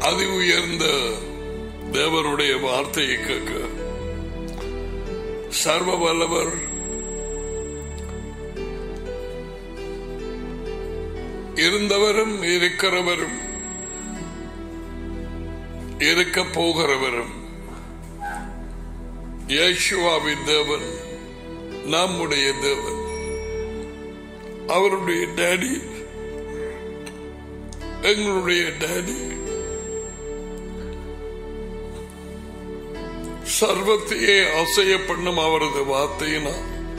அதி உயர்ந்த தேவனுடைய வார்த்தையை கேட்க சர்வ வல்லவர் இருந்தவரும் இருக்கிறவரும் இருக்க போகிறவரும் யேசுவாவின் தேவன், நம்முடைய தேவன், அவருடைய டாடி, எங்களுடைய டாடி, சர்வத்தையே அசைய பண்ணும் அவரது வார்த்தையினா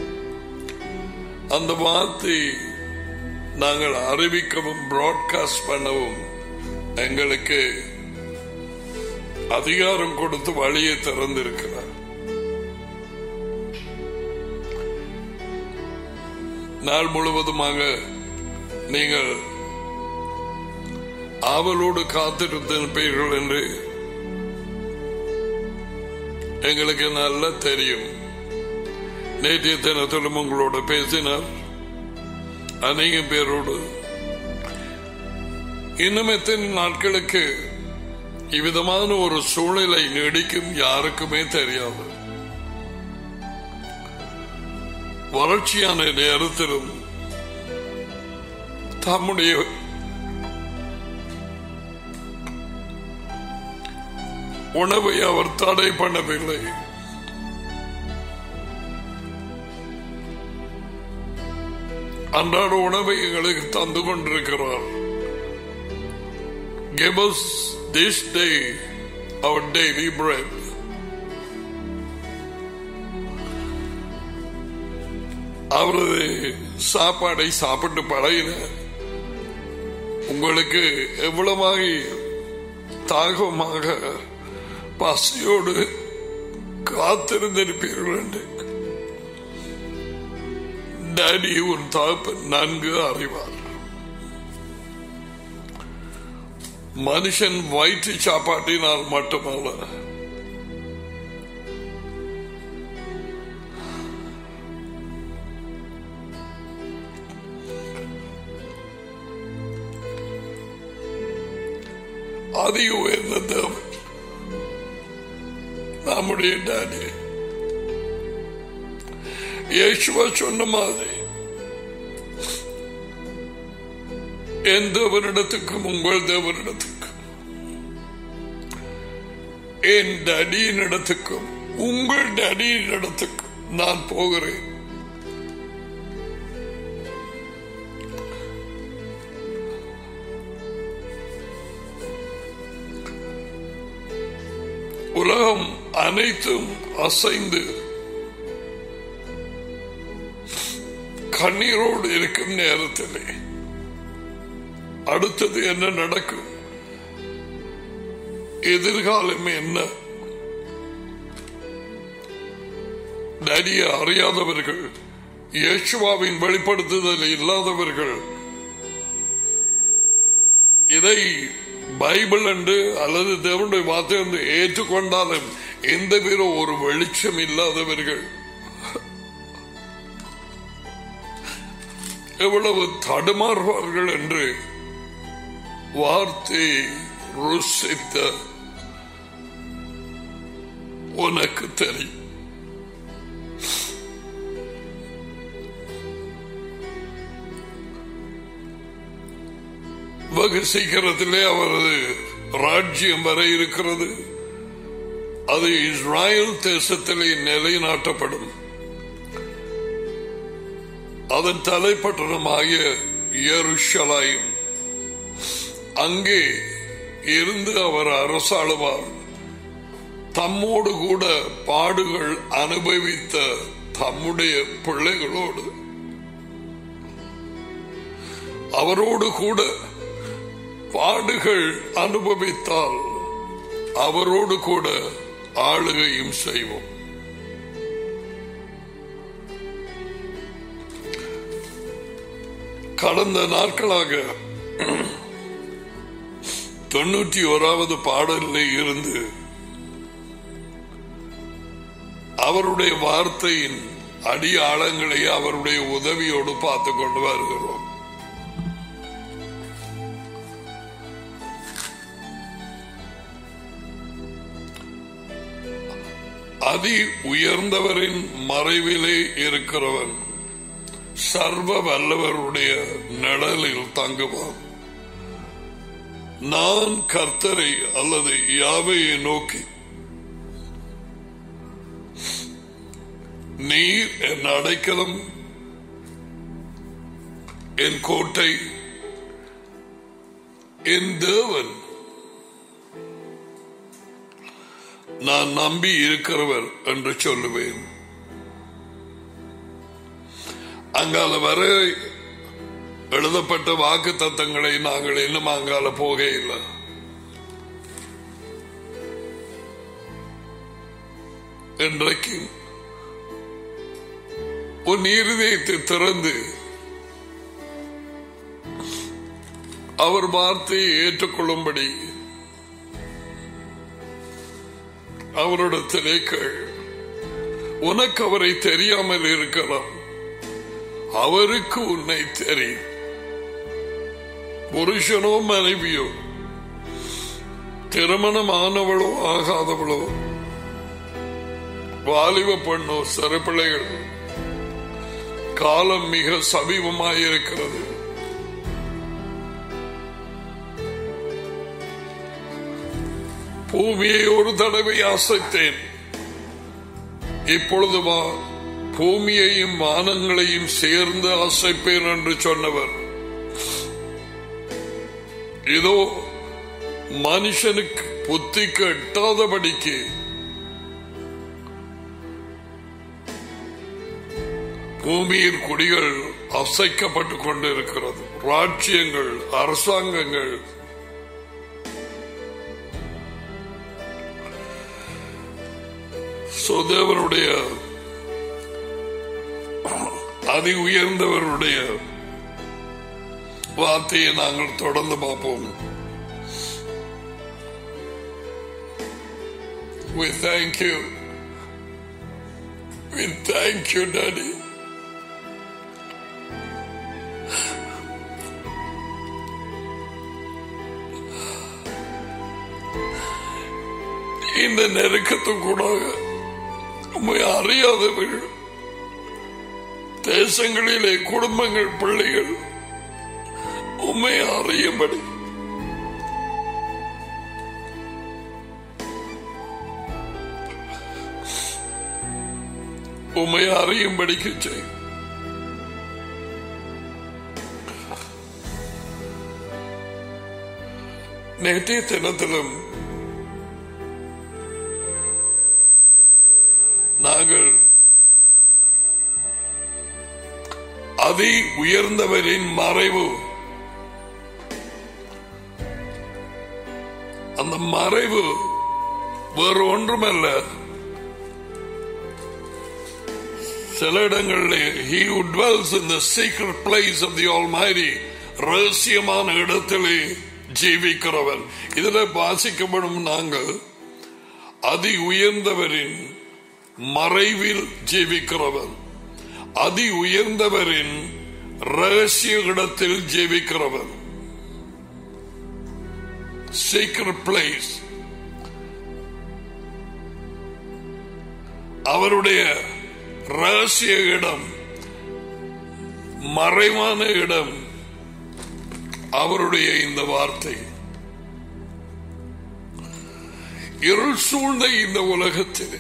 அந்த வார்த்தை நாங்கள் அறிவிக்கவும் பிராட்காஸ்ட் பண்ணவும் எங்களுக்கு அதிகாரம் கொடுத்து வழியை திறந்திருக்கிறார். நாள் முழுவதுமாக நீங்கள் ஆவலோடு காத்திருப்பீர்கள் என்று எங்களுக்கு நல்லா தெரியும். நேற்றைய தினத்திலும் உங்களோட பேசினார் அநேக பேரோடு. இன்னும் எத்தனை நாட்களுக்கு இவ்விதமான ஒரு சூழ்நிலை நீடிக்கும் யாருக்குமே தெரியாது. வறட்சியான நேரத்திலும் தம்முடைய உணவை அவர் தடை பண்ணவில்லை. அன்றாட உணவை எங்களுக்கு தந்து கொண்டிருக்கிறார். Give us this day our daily bread. அவரது சாப்பாடை சாப்பிட்டு பழகின உங்களுக்கு எவ்வளவாக தாகமாக பசியோடு காத்திருந்திருப்பீர்கள் என்று டாடி உன் தகப்பன் நன்கு அறிவார். மனுஷன் வயிற்று சாப்பாட்டினால் மட்டுமல்ல, அதி உயர்ந்த தேவன் நம்முடைய டாடி இயேசுவா சொன்ன மாதிரி என் தேவனிடத்துக்கும் உங்கள் தேவனிடத்துக்கும், என் டாடியின் இடத்துக்கும் உங்கள் டாடியின் இடத்துக்கும் நான் போகிறேன். உலகம் அனைத்தும் அசைந்து கண்ணீரோடு இருக்கும் நேரத்திலே அடுத்தது என்ன நடக்கும், எதிர்காலம் என்ன, டாடியை அறியாதவர்கள், இயேசுவாவின் வெளிப்படுத்துதல் இல்லாதவர்கள் இதை பைபிள் என்று அல்லது தேவனுடைய வார்த்தை என்று ஏற்றுக்கொண்டாலும் எந்த பேரும் ஒரு வெளிச்சம் இல்லாதவர்கள் எவ்வளவு தடுமாறுவார்கள் என்று வார்த்தை ருசித்த உனக்கு தெரியும். வெகு சீக்கிரத்திலே அவரது ராஜ்யம் வர இருக்கிறது. அது இஸ்ராயல் தேசத்திலே நிலைநாட்டப்படும். அதன் தலைப்பட்டணமாகிய எருசலேம், அங்கே இருந்து அவர் அரசாளுவார். தம்மோடு கூட பாடுகள் அனுபவித்த தம்முடைய பிள்ளைகளோடு அவரோடு கூட பாடுகள் அனுபவித்தால் அவரோடு கூட ஆளுகையும் செய்வோம். கடந்த நாட்களாக 91வது பாடலில் இருந்து அவருடைய வார்த்தையின் அடியாளங்களை அவருடைய உதவியோடு பார்த்துக் கொண்டு வருகிறோம். அதி உயர்ந்தவரின் மறைவிலே இருக்கிறவன் சர்வ வல்லவருடைய நிழலில் தங்குவான். நான் கர்த்தரை அல்லது யாவையை நோக்கி, நீர் என் அடைக்கலம், என் கோட்டை, என் தேவன், நான் நம்பி இருக்கிறவர் என்று சொல்லுவேன். அங்கால வர எழுதப்பட்ட வாக்கு தத்தங்களை நாங்கள் இன்னும் அங்கால போக இல்லை. இன்றைக்கு உன் இருதயத்தை திறந்து அவர் வார்த்தையை ஏற்றுக்கொள்ளும்படி அவரிடத்திலே கேள். உனக்கு அவரை தெரியாமல் இருக்கலாம், அவருக்கு உன்னை தெரியும். புருஷனோ மனைவியோ, திருமணமானவளோ ஆகாதவளோ, வாலிப பெண்ணோ சிறு பிள்ளைகள், காலம் மிக சமீபமாயிருக்கிறது. பூமியை ஒரு தடவை அசைத்தேன், இப்பொழுது பூமியையும் வானங்களையும் சேர்ந்து அசைப்பேன் என்று சொன்னவர், இதோ மனுஷனுக்கு புத்திக்கு எட்டாதபடிக்கு பூமியின் குடிகள் அசைக்கப்பட்டுக் கொண்டிருக்கிறது. ராஜ்யங்கள், அரசாங்கங்கள், தேவனுடைய அதி உயர்ந்தவருடைய வார்த்தையை நாங்கள் தொடர்ந்து பார்ப்போம். We thank you. We thank you, Daddy. இந்த நெருக்கத்துக்கூடாக உம்மை அறியாதவர்கள், தேசங்களிலே குடும்பங்கள், பிள்ளைகள் உம்மை அறியும்படி உம்மை அறியும்படிக்கு செய். நேற்றைய தினத்திலும் நாங்கள் அதி உயர்ந்தவரின் மறைவு, அந்த மறைவு வேறு ஒன்றுமல்ல. சில இடங்களில் he who dwells in the secret place of the Almighty, ரகசியமான இடத்திலே ஜீவிக்கிறவன். இதில் வாசிக்கப்படும் நாங்கள் அதி உயர்ந்தவரின் மறைவில் ஜீவிக்கிறவன், அதி உயர்ந்தவரின் ரகசிய இடத்தில் ஜீவிக்கிறவன். சீக்ரெட் பிளேஸ், அவருடைய ரகசிய இடம், மறைவான இடம் அவருடைய இந்த வார்த்தை. இருள் சூழ்ந்த இந்த உலகத்திலே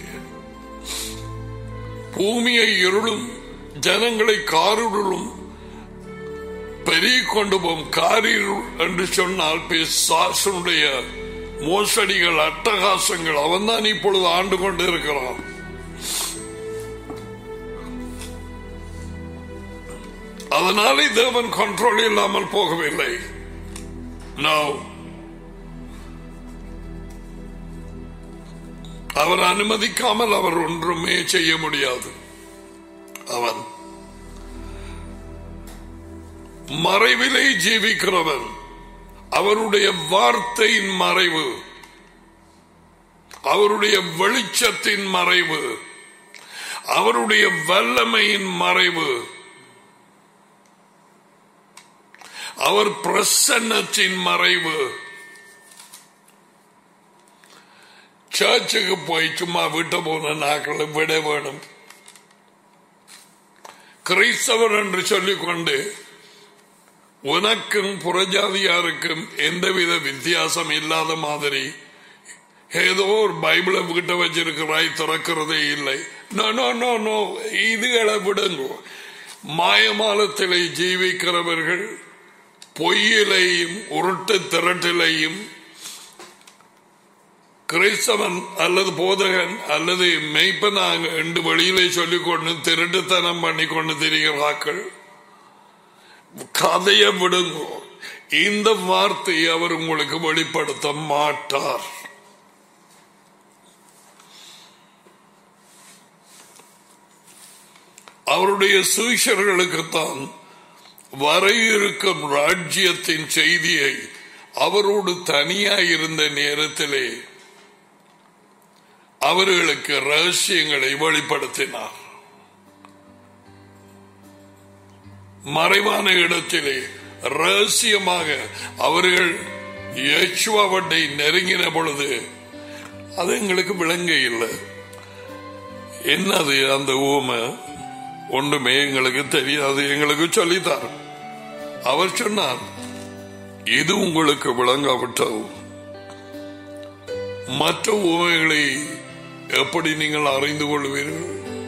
பூமியை இருளும் ஜனங்களை காரிருளும் பெருகிக் கொண்டு போகும். காரிருள் என்று சொன்னால் பிசாசனுடைய மோசடிகள், அட்டகாசங்கள், அவன் தான் இப்பொழுது ஆண்டு கொண்டு இருக்கிறான். அதனாலே தேவன் கண்ட்ரோல் இல்லாமல் போகவில்லை. அவர் அனுமதிக்காமல் அவர் ஒன்றுமே செய்ய முடியாது. அவன் மறைவிலே ஜீவிக்கிறவன். அவருடைய வார்த்தையின் மறைவு, அவருடைய வெளிச்சத்தின் மறைவு, அவருடைய வல்லமையின் மறைவு, அவர் பிரசன்னத்தின் மறைவு. சர்ச்சுக்கு போய் சும்மா விட்டு போன நாட்களை விட வேணும். கிறிஸ்தவர் என்று சொல்லிக்கொண்டு உனக்கும் புறஜாதியாருக்கும் எந்தவித வித்தியாசம் இல்லாத மாதிரி ஏதோ ஒரு பைபிளை வீட்டை வச்சிருக்கிறாய், திறக்கிறதே இல்லை. நோ, இதுகளை விடுங்க. மாயமாலத்திலே ஜீவிக்கிறவர்கள் பொய்யிலையும் உருட்டு திரட்டிலையும் கிறிஸ்தவன் அல்லது போதகன் அல்லது மெய்ப்பனாக என்று வெளியிலே சொல்லிக்கொண்டு திருட்டுத்தனம் பண்ணி கொண்டு திரிகிறார்கள். கதையை விடுங்க. இந்த வார்த்தையை அவர் உங்களுக்கு வெளிப்படுத்த மாட்டார். அவருடைய சீஷர்களுக்குத்தான் வர இருக்கும் ராஜ்யத்தின் செய்தியை அவரோடு தனியாயிருந்த நேரத்திலே அவர்களுக்கு ரகசியங்களை வெளிப்படுத்தினார். மறைவான இடத்திலே ரகசியமாக அவர்கள் யேசுவாவை நெருங்கின பொழுது அது எங்களுக்கு விளங்க இல்லை. என்னது அந்த ஊமை? ஒன்றுமே எங்களுக்கு தெரியாது. எங்களுக்கு சொல்லித்தார். அவர் சொன்னார், இது உங்களுக்கு விளங்காவிட்டால் மற்ற ஊமைகளை எப்படி நீங்கள் அறிந்து கொள்வீர்கள்?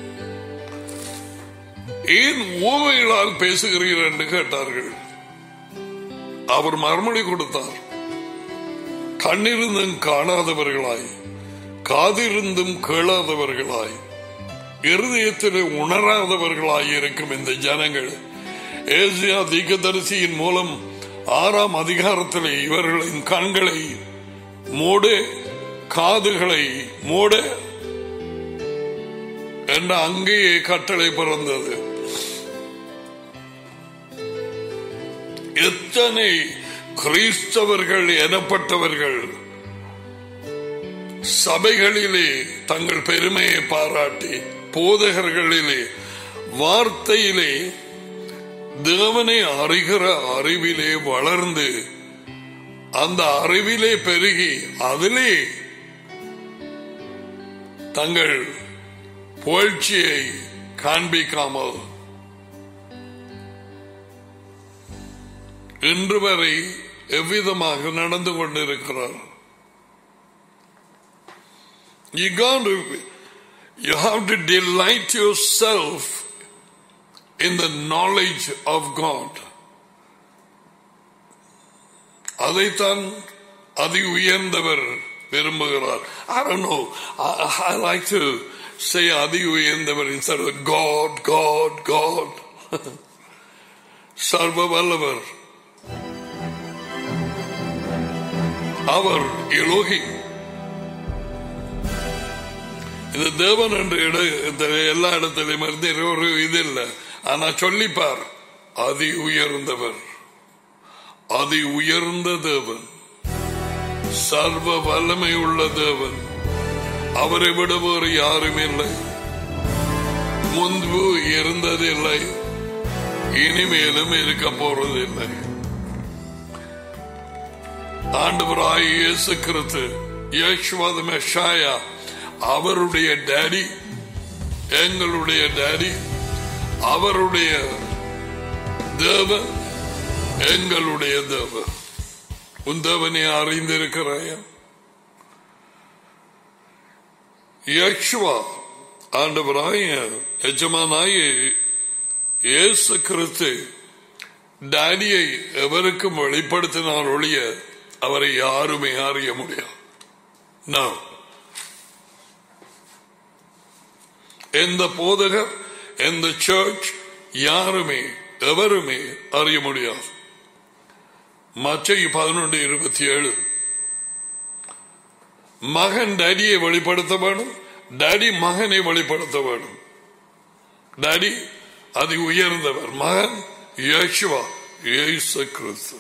ஏன் ஊமைகளால் பேசுகிறீர்கள் என்று கேட்டார்கள். அவர் மறுமொழி கொடுத்தார், கண்ணிருந்தும் காணாதவர்களாய், காதிருந்தும் கேளாதவர்களாய், இருதயத்தில் உணராதவர்களாய் இருக்கும் இந்த ஜனங்கள் ஏசியா தீர்க்கதரிசியின் மூலம் 6ஆம் அதிகாரத்திலே இவர்களின் கண்களை மூட, காதுகளை மூட என்ற அங்கேயே கட்டளை பிறந்தது. எத்தனை கிறிஸ்தவர்கள் எனப்பட்டவர்கள் சபைகளிலே தங்கள் பெருமையை பாராட்டி, போதகர்களிலே வார்த்தையிலே தேவனை அறிகிற அறிவிலே வளர்ந்து, அந்த அறிவிலே பெருகி, அதிலே தங்கள் புகழ்ச்சியை காண்பிக்காமல் இன்று வரை எவ்விதமாக நடந்து கொண்டிருக்கிறார். You have to delight yourself in the knowledge of God. அதைத்தான் அதி உயர்ந்தவர் விரும்புகிறார். I don't know. I like to say அதி உயர்ந்தவர் instead of God. சர்வ வல்லவர். அவர் எலோகி. இது தேவன் என்று எல்லா இடத்திலும் இருந்து ஒரு இது இல்லை. ஆனா சொல்லிப்பார், அதி உயர்ந்தவர், அதி உயர்ந்த தேவன், சர்வ வல்லமை உள்ள தேவன். அவரை விட வேறு யாரும் இல்லை. முன்பு இருந்ததில்லை, இனிமேலும் இருக்க போறதில்லை. ஆண்டவராய் இயேசு கிறிஸ்து, யேசுவா மெஷாயா, அவருடைய டாடி, எங்களுடைய டாடி, அவருடைய தேவன், எங்களுடைய தேவன். உன் தேவனை அறிந்திருக்கிறாயா? யேசுவா ஆண்டவராய எஜமானாய இயேசு கிறிஸ்து டாடியை எவருக்கும் வெளிப்படுத்தினார் ஒழிய அவரை யாருமே அறிய முடியாது. நான் எந்த போதகர், எந்த சர்ச், யாருமே எவருமே அறிய முடியாது. மத்தேயு 11:27 மகன் டாடியை வெளிப்படுத்த வேணும், டாடி மகனை வெளிப்படுத்த வேணும். டாடி அது உயர்ந்தவர், மகன் யேசுவா இயேசு கிறிஸ்து.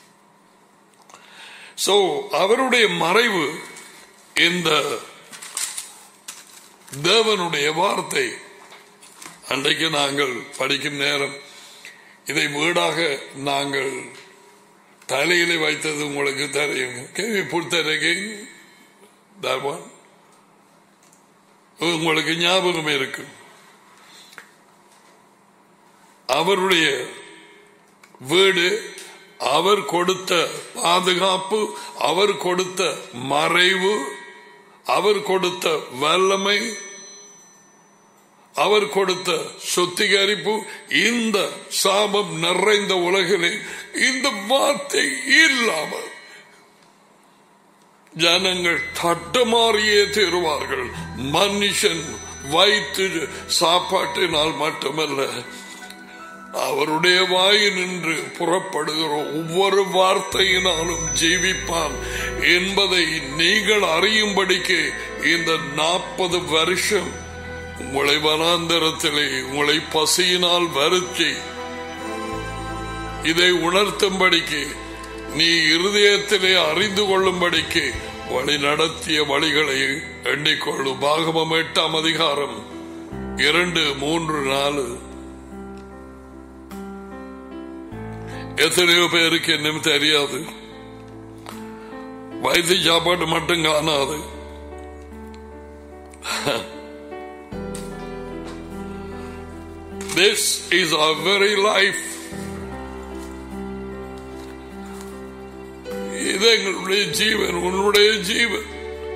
சோ அவருடைய மறைவு இந்த தேவனுடைய வார்த்தை. அன்றைக்கு நாங்கள் படிக்கும் நேரம் இதை வீடாக நாங்கள் தலையிலே வைத்தது உங்களுக்கு தெரியும். Can we put that again? That one? உங்களுக்கு ஞாபகம் இருக்கு. அவருடைய வீடு, அவர் கொடுத்த பாதுகாப்பு, அவர் கொடுத்த மறைவு, அவர் கொடுத்த வல்லமை, அவர் கொடுத்த சுத்திகரிப்பு. இந்த சாபம் நிறைந்த உலகிலே இந்த வார்த்தை இல்லாமல் ஜனங்கள் தட்டுமாறியே தீருவார்கள். மனுஷன் வயிற்று சாப்பாட்டினால் மட்டுமல்ல, அவருடைய வாயினின்று புறப்படுகிற ஒவ்வொரு வார்த்தையினாலும் ஜீவிப்பான் என்பதை நீங்கள் அறியும்படிக்கு இந்த 40 வருஷம் உங்களை வனாந்தரத்திலே உங்களை பசியினால் வருத்தி இதை உணர்த்தும்படிக்கு, நீ இருதயத்திலே அறிந்து கொள்ளும்படிக்கு வழி நடத்திய வழிகளை எண்ணிக்கொள்ளும். பாகமம் 8ஆம் அதிகாரம் 2, 3, 4. எத்தனையோ பேருக்கு இன்னும் தெரியாது. வயது சாப்பாடு மட்டும் காணாது. This is our very life. இது எங்களுடைய ஜீவன், உன்னுடைய ஜீவன்.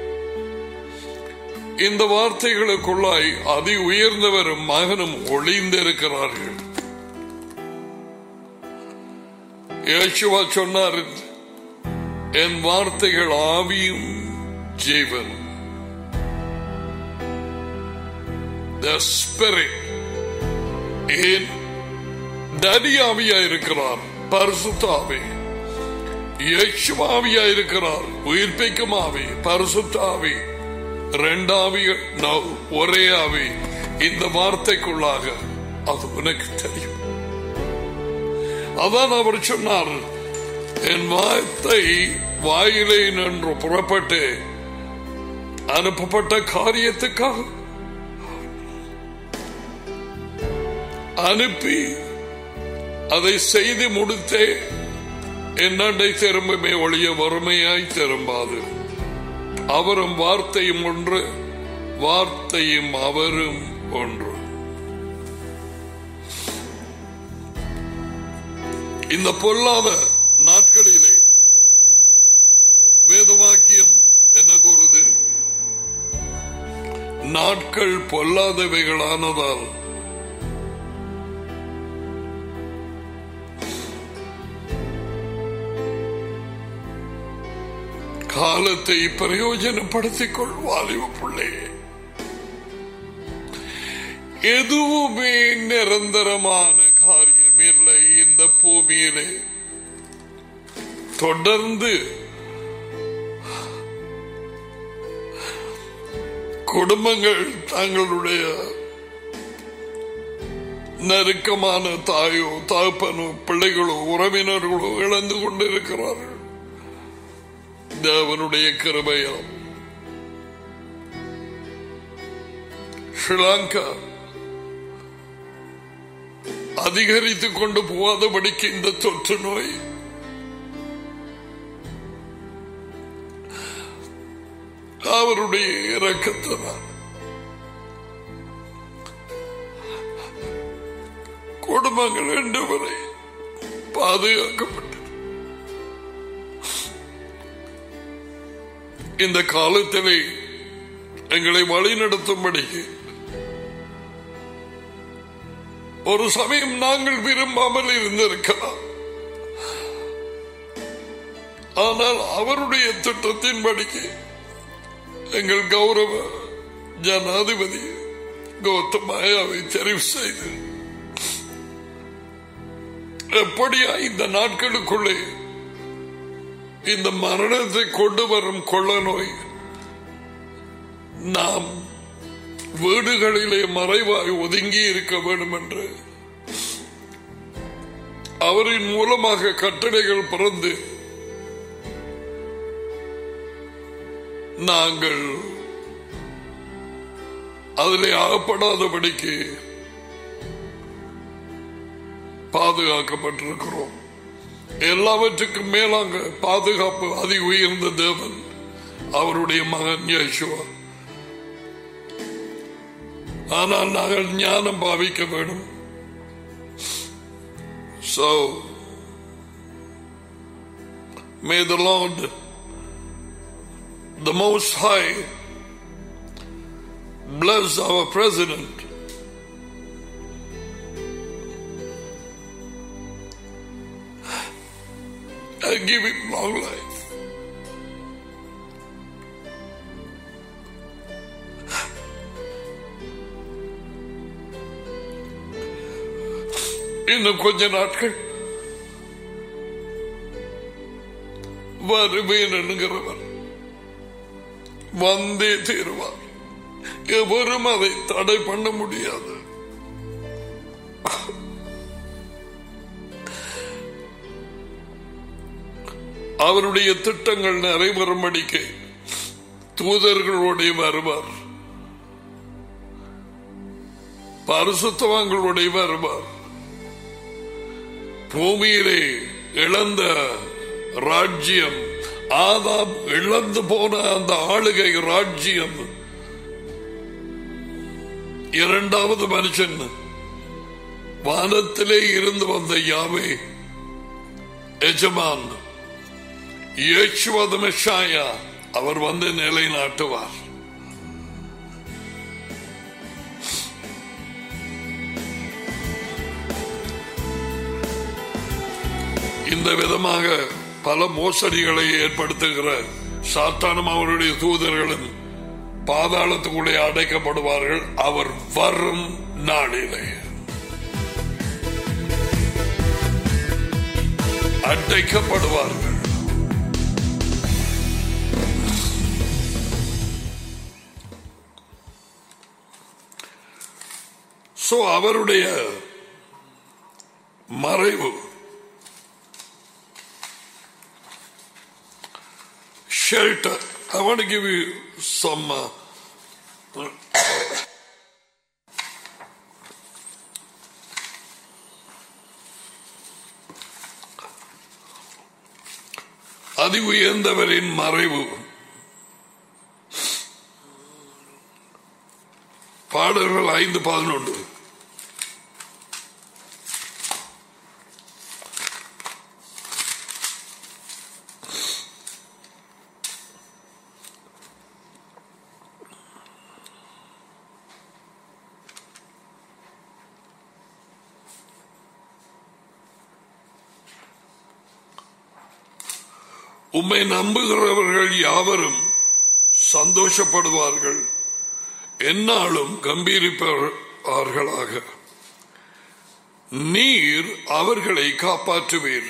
இந்த வார்த்தைகளுக்குள்ளாய் அதி உயர்ந்தவரும் மகனும் ஒளிந்திருக்கிறார்கள். யேசுவா சொன்னார், என் வார்த்தைகள் ஆவியும் ஜீவன். The Spirit. ஏன் டடி ஆவியா இருக்கிறார், பரிசுத்த ஆவி. யேசுவா ஆவியா இருக்கிறார், உயிர்ப்பிக்கும் ஆவி, பரிசுத்த ஆவி. 2 ஆவிகள், ஒரே ஆவி. இந்த வார்த்தைக்குள்ளாக அது உனக்கு தெரியும். அதான் அவர் சொன்னார், என் வார்த்தை வாயிலே நின்று புறப்பட்டு அனுப்பப்பட்ட காரியத்துக்காக அனுப்பி அதை செய்து முடித்தே என்னண்டை திரும்பமே ஒழிய வறுமையாய் திரும்பாது. அவரும் வார்த்தையும் ஒன்று, வார்த்தையும் அவரும் ஒன்று. இந்த பொல்லாத நாட்களிலே வேதவாக்கியம் என்ன கூறுது? நாட்கள் பொல்லாதவைகளானதால் காலத்தை பிரயோஜனப்படுத்திக் கொள்வாலிவ பிள்ளையே. எதுவுமே நிரந்தரமான காரியம் இல்லை இந்த பூமியிலே. தொடர்ந்து குடும்பங்கள் தங்களுடைய நெருக்கமான தாயோ தகப்பனோ பிள்ளைகளோ உறவினர்களோ இழந்து கொண்டிருக்கிறார்கள். தேவனுடைய கிருபையால் ஸ்ரீலங்கா அதிகரித்துக் கொண்டு போகாதபடிக்கு இந்த தொற்று நோய் அவருடைய இரக்கத்தினால் குடும்பங்கள் 2 வரை பாதுகாக்கப்பட்டு இந்த காலத்திலே எங்களை வழிநடத்தும்படிக்கு ஒரு சமயம் நாங்கள் விரும்பாமல் இருந்திருக்கலாம். ஆனால் அவருடைய திட்டத்தின்படிக்கு எங்கள் கௌரவ ஜனாதிபதி கோத்தமாயாவை தெரிவு செய்து எப்படியா இந்த நாட்களுக்குள்ளே இந்த மரணத்தை கொண்டு வரும் கொள்ள நோய் நாம் வீடுகளிலே மறைவாய் ஒதுங்கி இருக்க வேண்டும் என்று அவரின் மூலமாக கட்டளைகள் பிறந்து நாங்கள் அதிலே ஆகப்படாதபடிக்கு பாதுகாக்கப்பட்டிருக்கிறோம். எல்லாவற்றுக்கும் மேலாக பாதுகாப்பு அதி உயர்ந்த தேவன் அவருடைய மகன் யேசுவா. ஆனால் நாங்கள் ஞானம் பாவிக்க வேண்டும். So may the Lord, the Most High, bless our president. And give him long life. இன்னும் கொஞ்ச நாட்கள் வருவேன் என்கிறவர் வந்தே தீருவார். எவரும் அதை தடை பண்ண முடியாது. அவருடைய திட்டங்கள் நிறைவேறும்படிக்கு தூதர்களோடு வருவார், பரிசுத்தவான்களோடு வருவார். பூமியிலே இழந்த ராஜ்யம், ஆதாம் இழந்து போன அந்த ஆளுகை ராஜ்யம், இரண்டாவது மனுஷன் வானத்திலே இருந்து வந்த யாவே எஜமான் இயேசுவது மெஷாயா, அவர் வந்து நிலைநாட்டுவார். இந்த விதமாக பல மோசடிகளை ஏற்படுத்துகிற சாத்தானும் அவருடைய தூதர்களும் பாதாளத்துக்குள்ளே அடைக்கப்படுவார்கள். அவர் வரும் நாளிலே அடைக்கப்படுவார்கள். சோ அவருடைய மறைவு, shelter. I want to give you some அதி உயர்ந்தவரின் மறைவு. பாடல்கள் 5:11. உம்மை நம்புகிறவர்கள் யாவரும் சந்தோஷப்படுவார்கள், எந்நாளும் கம்பீரிப்பார்களாக. நீர் அவர்களை காப்பாற்றுவீர்.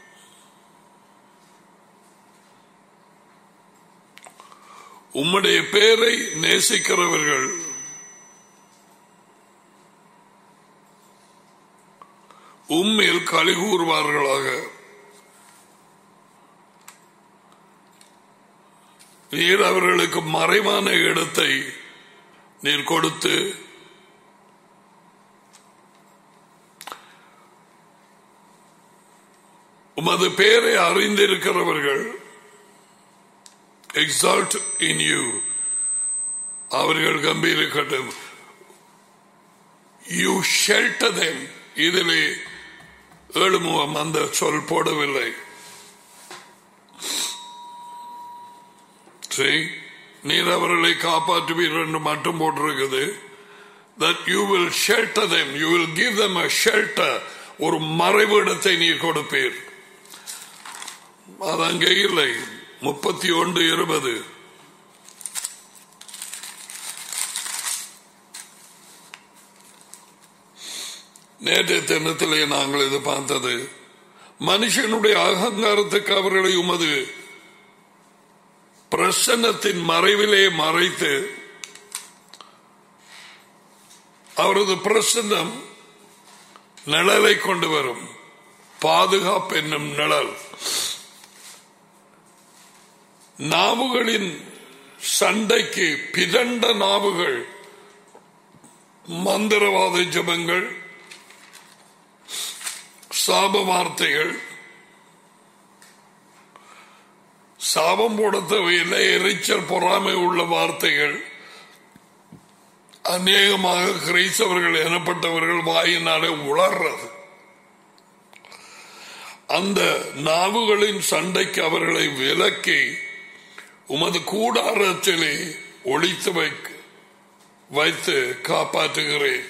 உம்முடைய பேரை நேசிக்கிறவர்கள் உம்மில் களிகூறுவார்களாக. நீர் அவர்களுக்கு மறைவான இடத்தை நீர் கொடுத்து உமது பேரை அறிந்திருக்கிறவர்கள் exalt in you, அவர்கள் கம்பீரிக்கட்டும். You shelter them. இதிலே ஏழுமுகம் அந்த சொல் போடவில்லை. நீர் அவர்களை காப்பாற்றுவீர் என்று மட்டும் போட்டிருக்குது. That you will shelter them, you will give them a shelter. ஒரு மறைவு இடத்தை நீர் கொடுப்பீர். அது அங்கே இல்லை. 31:20. நேற்றைய தினத்திலே நாங்கள் இது பார்த்தது. மனுஷனுடைய அகங்காரத்துக்கு அவர்களை உமது பிரசன்னத்தின் மறைவிலே மறைத்து, அவரது பிரசன்னம் நிழலை கொண்டு வரும், பாதுகாப்பு என்னும் நிழல். நாவுகளின் சண்டைக்கு பிதண்ட நாவுகள், மந்திரவாத ஜபங்கள், சாப வார்த்தைகள், சாபம் போட தேவையில்லை, எரிச்சல் பொறாமை உள்ள வார்த்தைகள், அநேகமாக கிறிஸ்தவர்கள் எனப்பட்டவர்கள் வாயினாலே உளர்றது. அந்த நாவுகளின் சண்டைக்கு அவர்களை விலக்கி உமது கூடாரத்திலே ஒளித்து வைத்து காப்பாற்றுகிறேன்.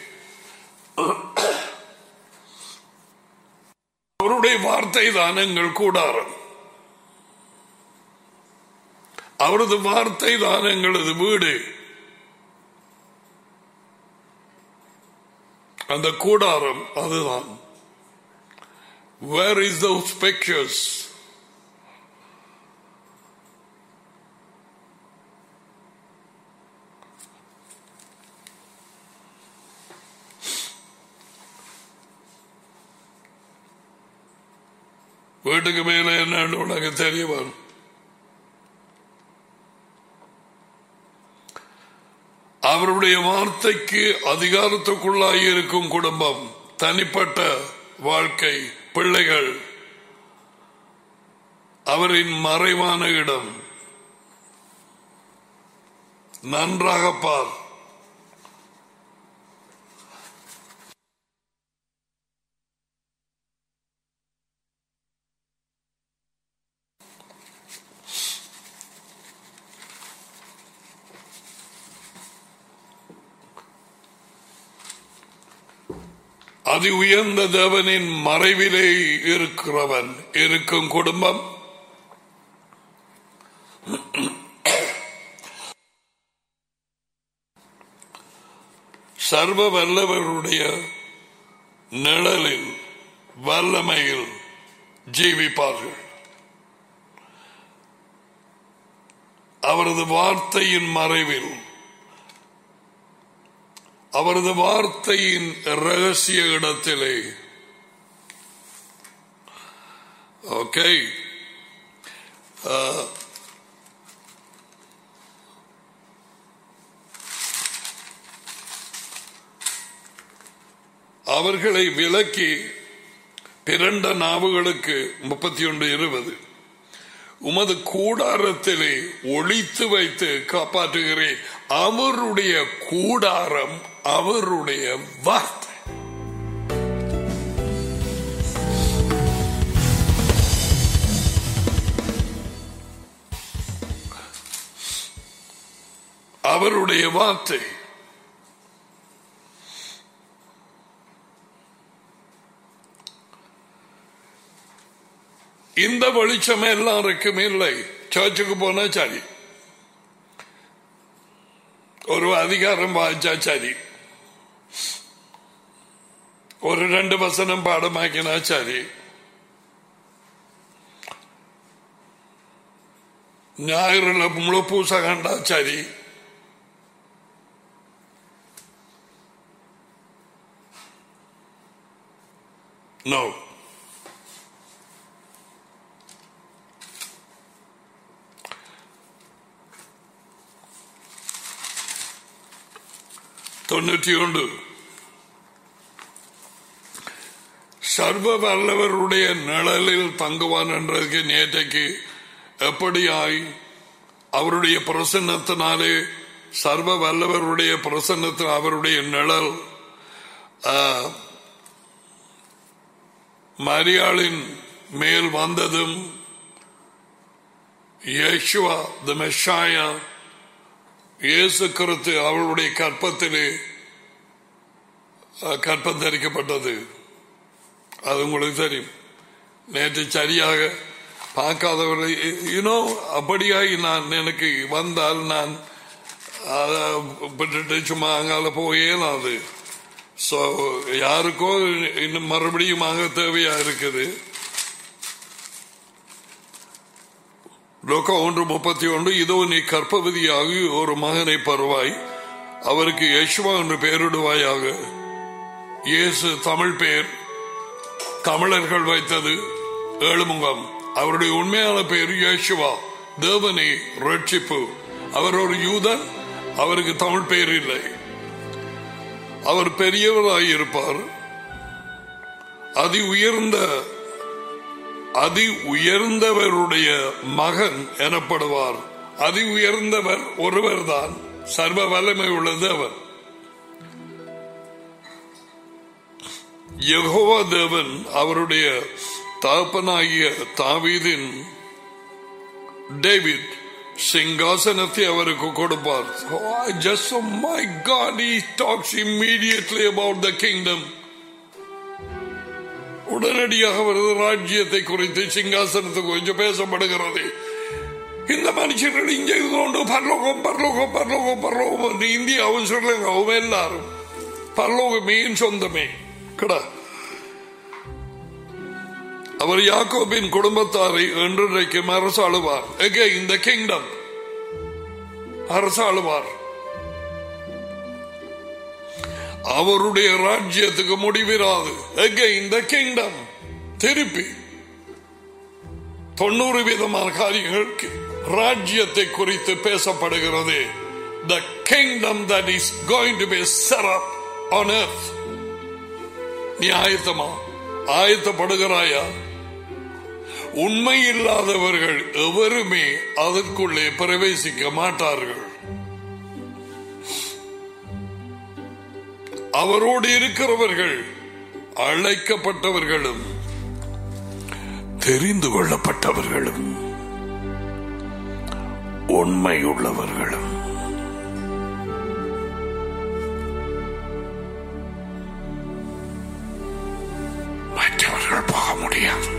அவருடைய வார்த்தை தான் எங்கள் கூடாரம், அவரது வார்த்தை தான் எங்களது வீடு. அந்த கூடாரம் அதுதான். Where is those pictures? வீட்டுக்கு மேல என்ன உனக்கு தெரிய வரும். அவருடைய வார்த்தைக்கு அதிகாரத்துக்குள்ளாகி இருக்கும் குடும்பம், தனிப்பட்ட வாழ்க்கை, பிள்ளைகள், அவரின் மறைவான இடம். நன்றாக பார். அதி உயர்ந்த தேவனின் மறைவிலே இருக்கிறவன் இருக்கும் குடும்பம், சர்வ வல்லவருடைய நிழலில் வல்லமையில் ஜீவிப்பார்கள். அவரது வார்த்தையின் மறைவில், அவரது வார்த்தையின் ரகசிய இடத்திலே. ஓகே, அவர்களை விலக்கி பிறண்ட நாவுகளுக்கு 31:20 உமது கூடாரத்திலே ஒளித்து வைத்து காப்பாற்றுகிறேன். அவருடைய கூடாரம் அவருடைய வார்த்தை. அவருடைய வார்த்தை. இந்த வெளிச்சம் எல்லாருக்கும் இல்லை. சர்ச்சுக்கு போனா சரி, ஒரு அதிகாரம் வாய்ச்சா சரி, ஒரு 2 வசனம் பாடமாக்கினா சரி, ஞாயிறுல முழு பூசை கண்டா சரி, நோ. தொண்ணூற்றி சர்வ வல்லவருடைய நிழலில் தங்குவான் என்றதுக்கு நேற்றைக்கு எப்படியாய் அவருடைய பிரசன்னத்தினாலே, சர்வ வல்லவருடைய பிரசன்னத்தில் அவருடைய நிழல் மரியாளின் மேல் வந்ததும், யேசுவா தி மெஷாயா இயேசு கிறிஸ்து அவளுடைய கற்பத்திலே கற்பம் தரிக்கப்பட்டது. அது உங்களுக்கு தெரியும். நேற்று சரியாக பார்க்காதவர்களை அப்படியாகி நான் எனக்கு வந்தால் நான் விட்டுட்டு சும்மா அங்கால போயேலாது. ஸோ யாருக்கோ இன்னும் மறுபடியும் தேவையா இருக்குது. லோகா 1:31 இதோ நீ கற்பவதியாகி ஒரு மகனை பருவாய், அவருக்கு யேசுவா என்று பெயரிடுவாயாக. இயேசு தமிழ் பெயர், தமிழர்கள் வைத்தது ஏழுமுகம். அவருடைய உண்மையான பெயர் யேசுவா, தேவனை ரட்சிப்பு. அவர் ஒரு யூதன், அவருக்கு தமிழ் பெயர் இல்லை. அவர் பெரியவராயிருப்பார், அதி உயர்ந்தவருடைய மகன் எனப்படுவார். அதி உயர்ந்தவர் ஒருவர் தான், சர்வ வல்லமை உள்ள தேவன். யெகோவா தேவன் அவருடைய தகப்பனாகிய தாவீதின் டேவிட் சிங்காசனத்தை அவருக்கு கொடுப்பார். Just oh my God, he talks immediately about the kingdom. உடனடியாக அவரது ராஜ்யத்தை குறித்து சிங்காசனத்தை குறித்து பேசப்படுகிறது. இந்த மனுஷர்கள் இங்கே கொண்டு பரலோகம் பரலோகம் பரலோகம் பரலோகம் இந்தியாவும் ஸ்ரீலங்காவும் எல்லாரும் பரலோகமே சொந்தமே கடா. அவர் யாக்கோபின் குடும்பத்தாரை என்றைக்கும் அரசாளுவார். இந்த கிங்டம் அரசாளுவார். அவருடைய ராஜ்யத்துக்கு முடிவிராது. இந்த கிங்டம் திருப்பி 90 விதமான காரியங்களுக்கு ராஜ்யத்தை குறித்து பேசப்படுகிறது. The kingdom that is going to be set up on earth. நீ ஆயத்தமா? ஆயத்தப்படுகிறாயா? உண்மை இல்லாதவர்கள் எவருமே அதற்குள்ளே பிரவேசிக்க மாட்டார்கள். அவரோடு இருக்கிறவர்கள் அழைக்கப்பட்டவர்களும் தெரிந்து கொள்ளப்பட்டவர்களும் உண்மையுள்ளவர்களும். மற்றவர்கள் போக முடியாது.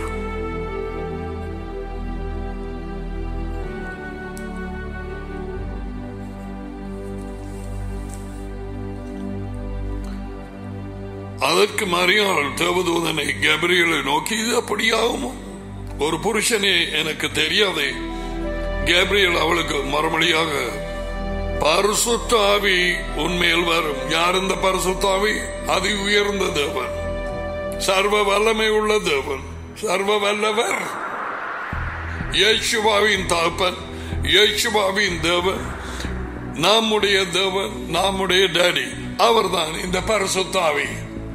அதற்கு மரியாள் தேவதூதனை கேப்ரியலை நோக்கி, இது அப்படியாகுமோ? ஒரு புருஷனே எனக்கு தெரியாதே. கேப்ரியல் அவளுக்கு மறுமொழியாக, பரிசுத்த ஆவி உன்மேல் வரும். யார் இந்த பரிசுத்த ஆவி? அதி உயர்ந்த தேவன், சர்வ வல்லமை உள்ள தேவன், சர்வ வல்லவர், இயேசுவாவின் தகப்பன், இயேசுவாவின் தேவன், நம்முடைய தேவன், நம்முடைய டாடி. அவர்தான் இந்த பரிசுத்த ஆவி.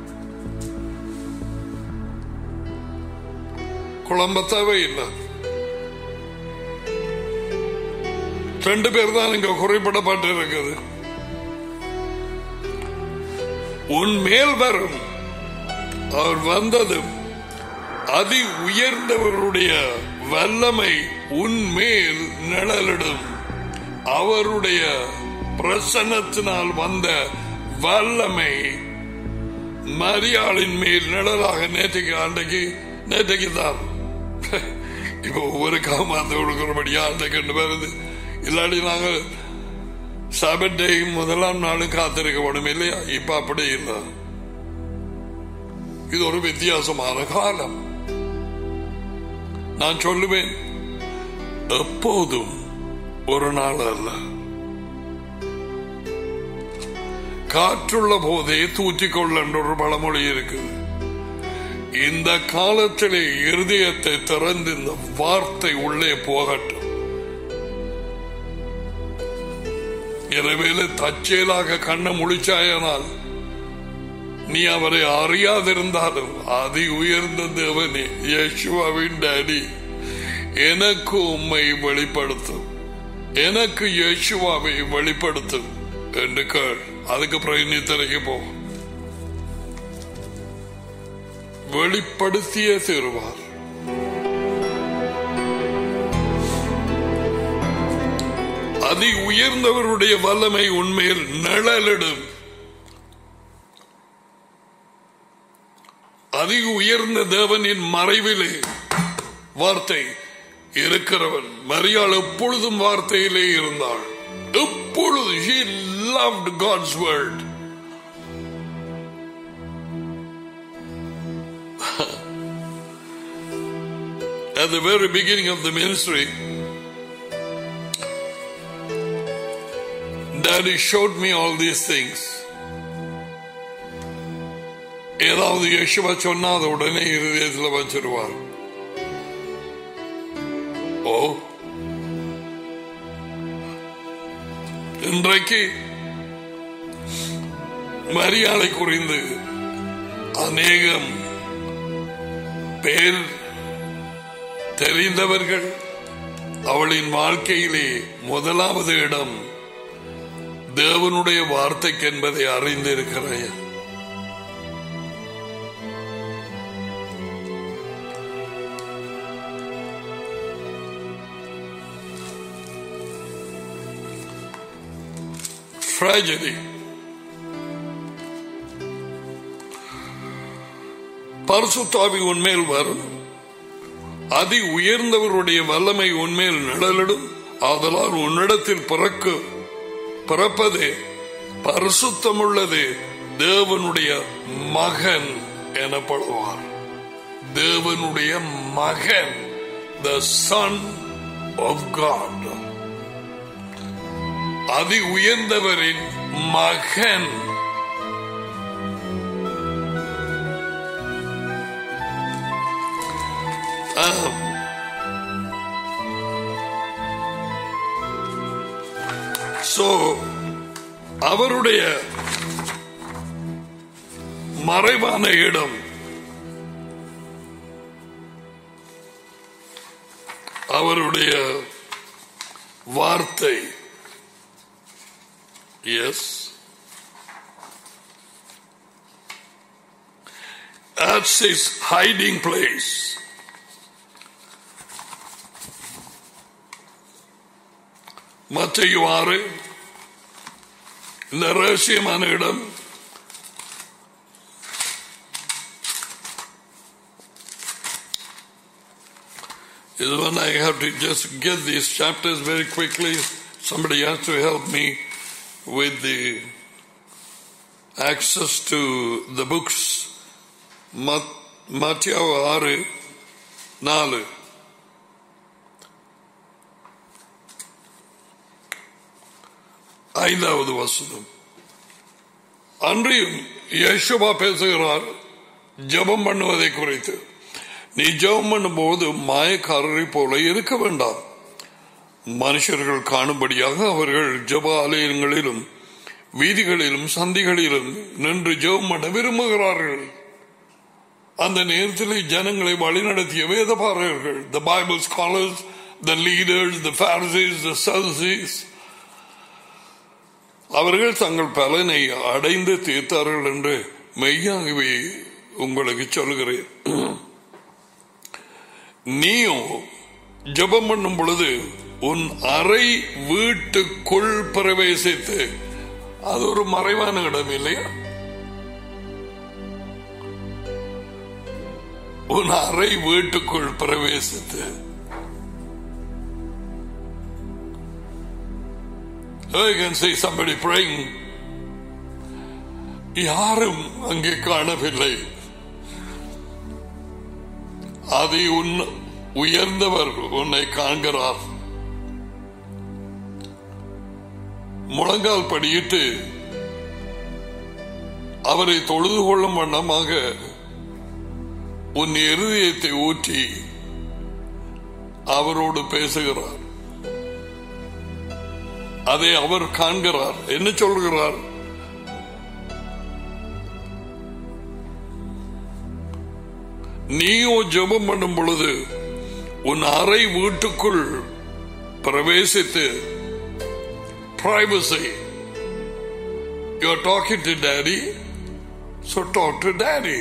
குழம்ப தேவையில்லை. 2 பேர் தான் இங்க குறைபடப்பட்டு இருக்குது. உன் மேல் வரும். அவர் வந்ததும் அதி உயர்ந்தவருடைய வல்லமை உன்மேல் நிழலிடும். அவருடைய பிரசன்னத்தினால் வந்த வல்லமை மரியாளின் மேல் நிழலாக நேற்றைக்கு தான். இப்ப ஒவ்வொரு காமாந்த கொடுக்கிறபடியா அன்றைக்கு வருது. இல்லாட்டி நாங்கள் சாபட்டை முதலாம் நாளும் காத்திருக்கப்படும் இல்லையா? இப்ப அப்படி இல்லை. இது ஒரு வித்தியாசமான காலம். நான் சொல்லுவேன், எப்போதும் ஒரு நாள் அல்ல. காற்றுள்ள போதே தூற்றிக்கொள்ள என்ற ஒரு பழமொழி இருக்குது. இந்த காலத்திலே இருதயத்தை திறந்து இந்த வார்த்தை உள்ளே போகட்டும். இரவேல தற்செயலாக கண்ணை முழிச்சாயனால் நீ அவரை அறியாதிருந்தாலும் அதி உயர்ந்த தேவனே, இயேசுவின் டாடி, எனக்கு உம்மை வெளிப்படுத்தும், எனக்கு இயேசுவை வெளிப்படுத்தும் என்று கேள். அதுக்கு பிறகு நீ திரைக்கு போ. வெளிப்படுத்திய தருவார். அதி உயர்ந்தவருடைய வல்லமை உண்மையில் நிழலிடும். அதி உயர்ந்த தேவனின் மறைவிலே வார்த்தை இருக்கிறவன். மரியாள் எப்பொழுதும் வார்த்தையிலே இருந்தாள். எப்பொழுது she loved God's word. At the very beginning of the ministry, Daddy showed me all these things. ஏதாவது யேசுவா சொன்னாத உடனே இருதயத்தில் வச்சிருவார். ஓ, இன்றைக்கு மரியாளை குறிந்து அநேகம் பேர் தெரிந்தவர்கள். அவளின் வாழ்க்கையிலே முதலாவது இடம் தேவனுடைய வார்த்தைக்கு என்பதை அறிந்திருக்கிறேன். tragedy. பரிசுத்தாவி உன்மேல் வரும், அதி உயர்ந்தவருடைய வல்லமை உன்மேல் நிழலிடும். ஆதலால் உன்னிடத்தில் பிறப்பதே பரிசுத்தமுள்ளது தேவனுடைய மகன் எனப்படுவார். தேவனுடைய மகன், the son of God, அதி உயர்ந்தவரின் மகன். So அவருடைய மறைவான இடம், அவருடைய வார்த்தை, S, that's his hiding place. மத்தேயு 6 இந்த ரகசியமான இடம். Is when I have to just get these chapters very quickly. Somebody has to help me with the access to the books. Matthew 6:4. ஐந்தாவது வசனம். அன்றியும் யேசுவா பேசுகிறார் ஜெபம் பண்ணுவதை குறித்து. நீ ஜெபம் பண்ணும் போது மாயக்காரரை போல இருக்க வேண்டாம். மனுஷர்கள் காணும்படியாக அவர்கள் ஜெப ஆலயங்களிலும் வீதிகளிலும் சந்திகளிலும் நின்று ஜெபம் பண்ண விரும்புகிறார்கள். அந்த நேரத்தில் ஜனங்களை வழிநடத்திய வேதபாரகர்கள், the Bible scholars, the leaders, the Pharisees, the Sadducees, அவர்கள் தங்கள் பலனை அடைந்து தீர்த்தார்கள் என்று மெய்யாகவே உங்களுக்கு சொல்கிறேன். நீயும் ஜெபம் பண்ணும் பொழுது உன் அறை வீட்டுக்குள் பிரவேசித்து, அது ஒரு மறைவான இடம் இல்லையா? உன் அறை வீட்டுக்குள் பிரவேசித்து, I can see somebody praying. யாரும் அங்கே காணவில்லை. அதை உயர்ந்தவர் உன்னை காண்கிறார். முழங்கால் படியிட்டு அவரை தொழுது கொள்ளும் வண்ணமாக உன் இருதயத்தை ஊற்றி அவரோடு பேசுகிறார். அதை அவர் காண்கிறார். என்ன சொல்கிறார்? நீயோ ஜெபம் பண்ணும் பொழுது உன் அறை வீட்டுக்குள் பிரவேசித்து, privacy, you are talking to daddy, so talk to daddy.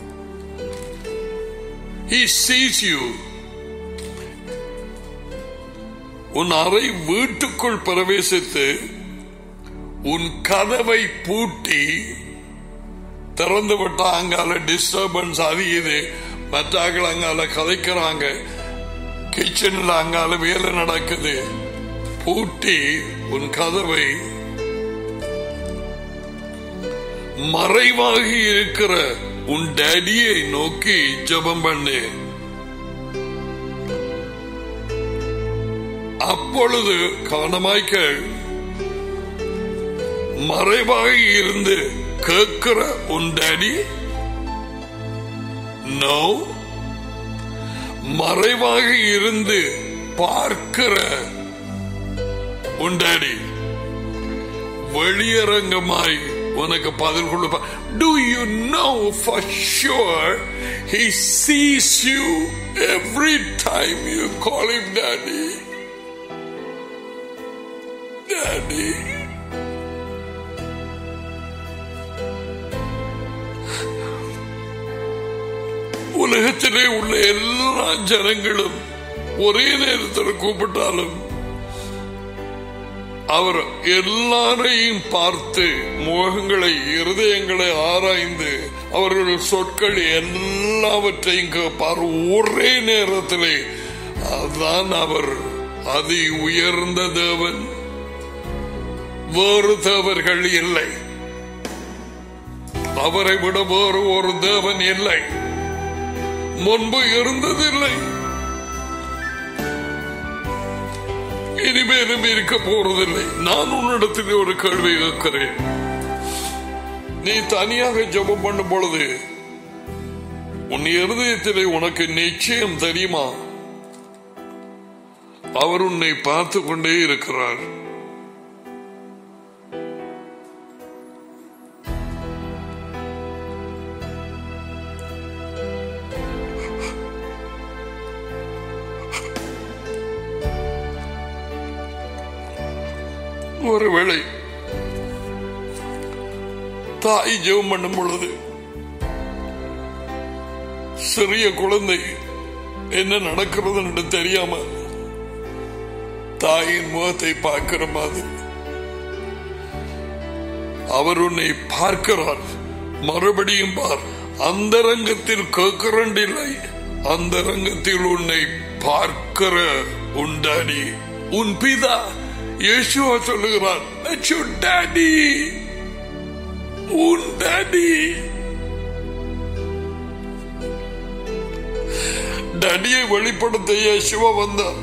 He sees you. உன் அறை வீட்டுக்குள் பிரவேசித்து உன் கதவை பூட்டி திறந்து விட்டா அங்கால டிஸ்டர்பன்ஸ், அது இது, மற்றாக்கள் அங்கால கதைக்கிறாங்க, கிச்சன்ல அங்கால வேலை நடக்குது. பூட்டி உன் கதவை மறைவாகி இருக்கிற உன் டேடியை நோக்கி ஜெபம் பண்ணு. அப்பொழுது கவனமாய்கள், மறைவாக இருந்து கேட்கிற உன் டாடி, நோ, மறைவாக இருந்து பார்க்கிற உன் டாடி வெளியரங்கமாய் உனக்கு பதில் கொடுப்ப. Do you know for sure he sees you every time you call him daddy? Daddy. உலகத்திலே உள்ள எல்லா ஜனங்களும் ஒரே நேரத்தில் கூப்பிட்டாலும் அவர் எல்லாரையும் பார்த்து முகங்களை இருதயங்களை ஆராய்ந்து அவர்கள் சொற்கள் எல்லாவற்றையும் கேட்பார் ஒரே நேரத்திலே. அதுதான் அவர் அதி உயர்ந்த தேவன். வேறு தேவர்கள் இல்லை. அவரை விட வேறு ஒரு தேவன் இல்லை, முன்பு இருந்ததில்லை, இனிமேலும் இருக்க போறதில்லை. நான் உன்னிடத்தில் ஒரு கேள்வி கேட்கிறேன். நீ தனியாக ஜெபம் பண்ணும் பொழுது உன் இருதயத்திலே உனக்கு நிச்சயம் தெரியுமா அவர் உன்னை பார்த்து கொண்டே இருக்கிறார்? ஒருவேளை தாய் ஜெபம் பண்ணும் பொழுது சிறிய குழந்தை என்ன நடக்கிறது என்று தெரியாம தாயின் முகத்தை பார்க்கிற மாதிரி அவர் உன்னை பார்க்கிறார். மறுபடியும் பார், அந்த ரங்கத்தில் கேட்கிறண்டில்லை, அந்த ரங்கத்தில் உன்னை பார்க்கிற உண்டாடி உன் பிதா இயேசுவா சொல்லுகிறார், டாடி, உன் டாடி. டாடியை வெளிப்படுத்த இயேசுவா வந்தார்.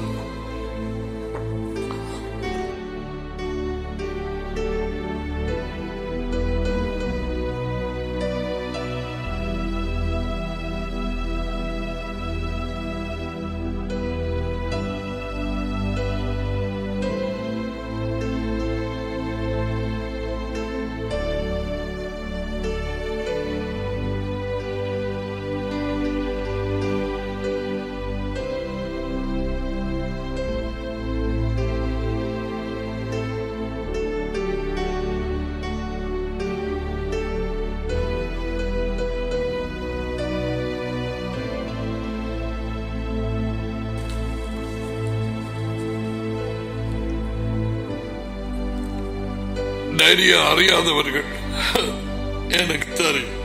நிறைய அறியாதவர்கள் எனக்கு தெரியும்.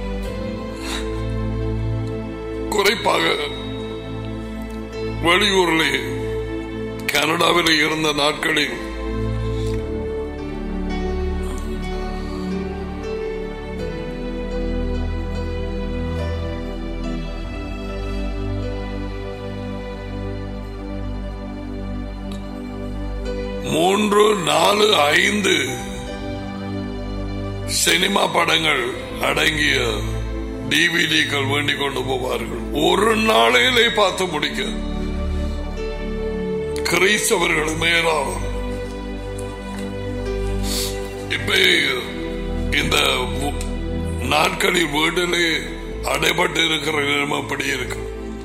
குறிப்பாக வெளியூரிலே கனடாவில் இருந்த நாட்களில் மூன்று, 4, 5 சினிமா படங்கள் அடங்கிய டிவிடிகள் வேண்டிக் கொண்டு போவார்கள். ஒரு நாளையிலே பார்த்து முடிக்க கிறிஸ்தவர்கள் மேலாகும். இப்ப இந்த நாட்களில் வீட்டிலே அடைபட்டு இருக்கிற நிலைமை அப்படி இருக்கு.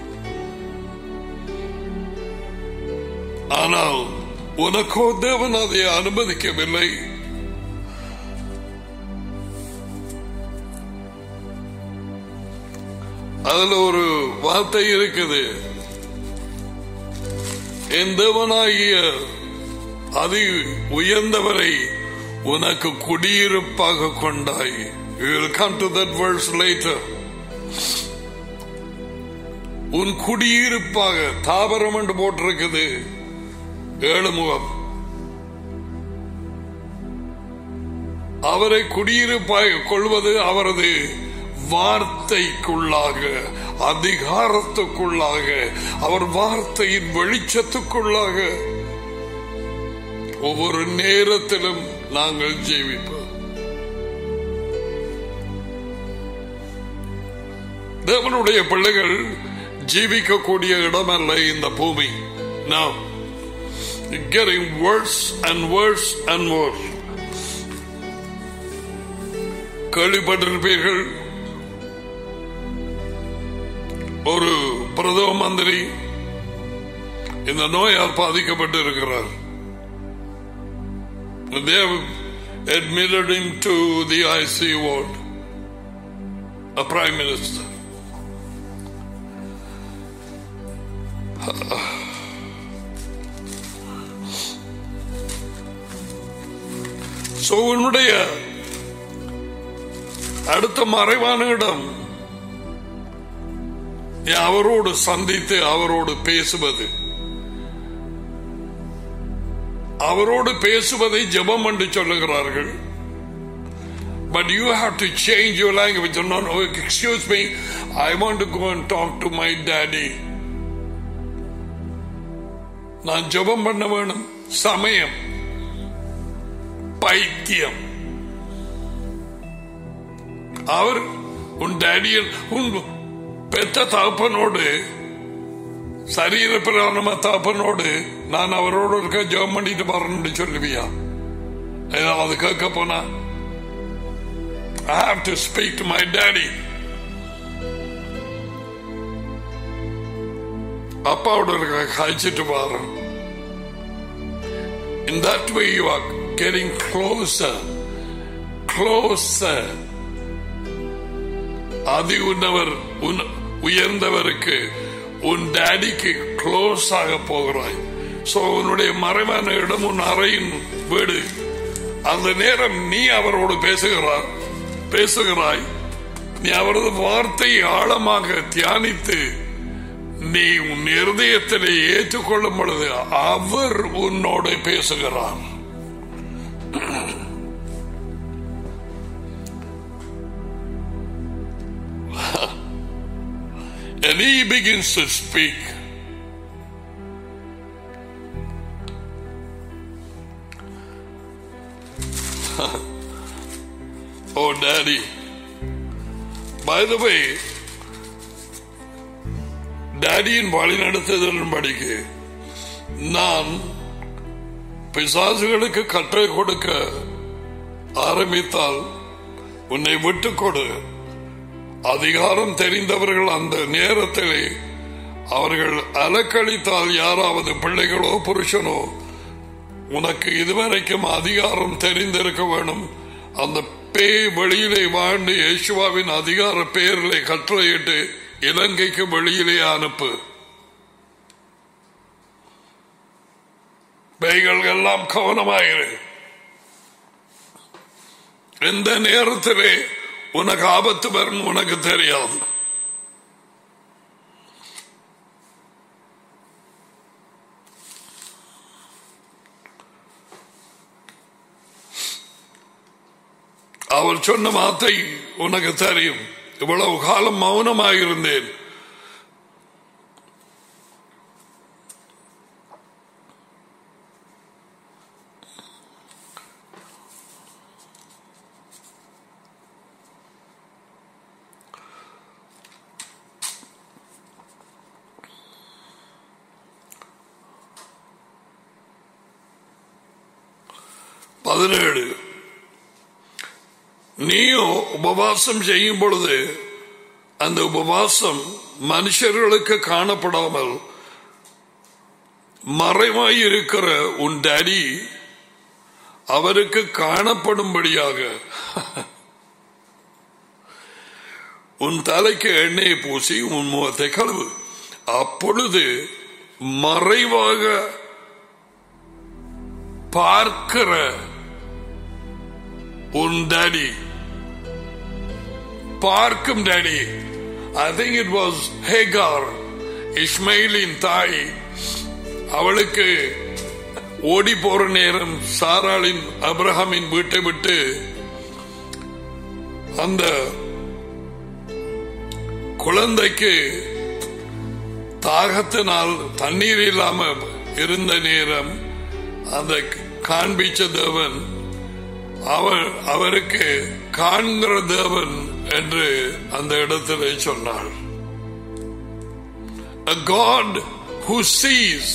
ஆனால் உனக்கோ தேவன் அதை அனுமதிக்கவில்லை. அதுல ஒரு வார்த்தை இருக்குது, என் தேவனாகிய அதி உயர்ந்தவரை உனக்கு குடியிருப்பாக கொண்டாய். You will come to that verse later. உன் குடியிருப்பாக, தாவரம் என்று போட்டிருக்குது 7 முகம். அவரை குடியிருப்பாக கொள்வது அவரது வார்த்தைக்குள்ளாக, அதிகாரத்துக்குள்ளாக, அவர் வார்த்தையின் வெளிச்சத்துக்குள்ளாக ஒவ்வொரு நேரத்திலும் நாங்கள் ஜீவிப்போம். தேவனுடைய பிள்ளைகள் ஜீவிக்கக்கூடிய இடமல்ல இந்த பூமி. Now getting worse and worse and worse. கேள்விப்பட்டிருப்பீர்கள், ஒரு பிரதம மந்திரி இந்த நோயால் பாதிக்கப்பட்டு இருக்கிறார். They have admitted him to the ICU ward, a prime minister. உன்னுடைய அடுத்த மறைவான இடம் அவரோடு சந்தித்து அவரோடு பேசுவது. அவரோடு பேசுவதை ஜெபம் என்று சொல்லுகிறார்கள். But you have to change your language. No, excuse me, I want to go and talk to my daddy. நான் ஜெபம் பண்ண வேணும். சமயம், பைத்தியம். அவர் உன் டேடியில் உன் பெத்த தாப்பனோடு, சரீர பிரகாரமா தாப்பனோடு நான் அவரோடு இருக்க ஜெபம் பண்ணிட்டு வரணும்னு சொல்லுவியா? ஏதாவது கேட்க போனா I have to speak to my daddy. அப்பாவோட இருக்க காய்ச்சிட்டு வர. In that way you are getting closer. அதி உன்னவர் உயர்ந்தவருக்கு உன் டேடிக்கு க்ளோஸ் ஆக போகிறாய். சோ உன்னுடைய மறைவான இடம் உன் அறையின் வீடு. அந்த நேரம் நீ அவரோடு பேசுகிறாய். நீ அவரது வார்த்தையை ஆழமாக தியானித்து நீ உன் இருதயத்திலே ஏற்றுக்கொள்ளும் பொழுது அவர் உன்னோடு பேசுகிறார். And he begins to speak. Oh, Daddy. By the way, Daddyயின் வழி நடத்துதலின்படிக்கு நான் பிசாசுகளுக்கு கட்டளை கொடுக்க ஆரம்பித்தால் உன்னை விட்டுக் கொடு. அதிகாரம் தெரிந்தவர்கள் அந்த நேரத்திலே அவர்கள் அலக்களித்தால் யாராவது பிள்ளைகளோ புருஷனோ உனக்கு இதுவரைக்கும் அதிகாரம் தெரிந்திருக்க வேணும். அந்த பேய் வெளியிலே வாழ்ந்து இயேசுவின் அதிகார பெயரிலே கட்டளையிட்டு இலங்கைக்கு வெளியிலே அனுப்பு. பேய்கள் எல்லாம் கவனமாயிரு. எந்த நேரத்திலே உனக்கு ஆபத்து வரும் உனக்கு தெரியாது. அவர் சொன்ன வார்த்தை உனக்கு தெரியும். இவ்வளவு காலம் மௌனமாயிருந்தேன். நீயோ உபவாசம் செய்யும் பொழுது அந்த உபவாசம் மனுஷர்களுக்கு காணப்படாமல் மறைவாயிருக்கிற உன் டாடி அவருக்கு காணப்படும்படியாக உன் தலைக்கு எண்ணெயை பூசி உன் முகத்தை கழுவு. அப்பொழுது மறைவாக பார்க்கிற உன் டாடி, பார்க்கும் daddy, I think it was Hagar, இஸ்மாயிலின் தாய், அவளுக்கு ஓடி போற நேரம் சாராளின் அப்ரஹாமின் வீட்டை விட்டு அந்த குழந்தைக்கு தாகத்தினால் தண்ணீர் இல்லாம இருந்த நேரம் அந்த காண்பிச்ச தேவன் அவருக்கு காண்கிற தேவன் என்று அந்த இடத்திலே சொன்னார். A God who sees.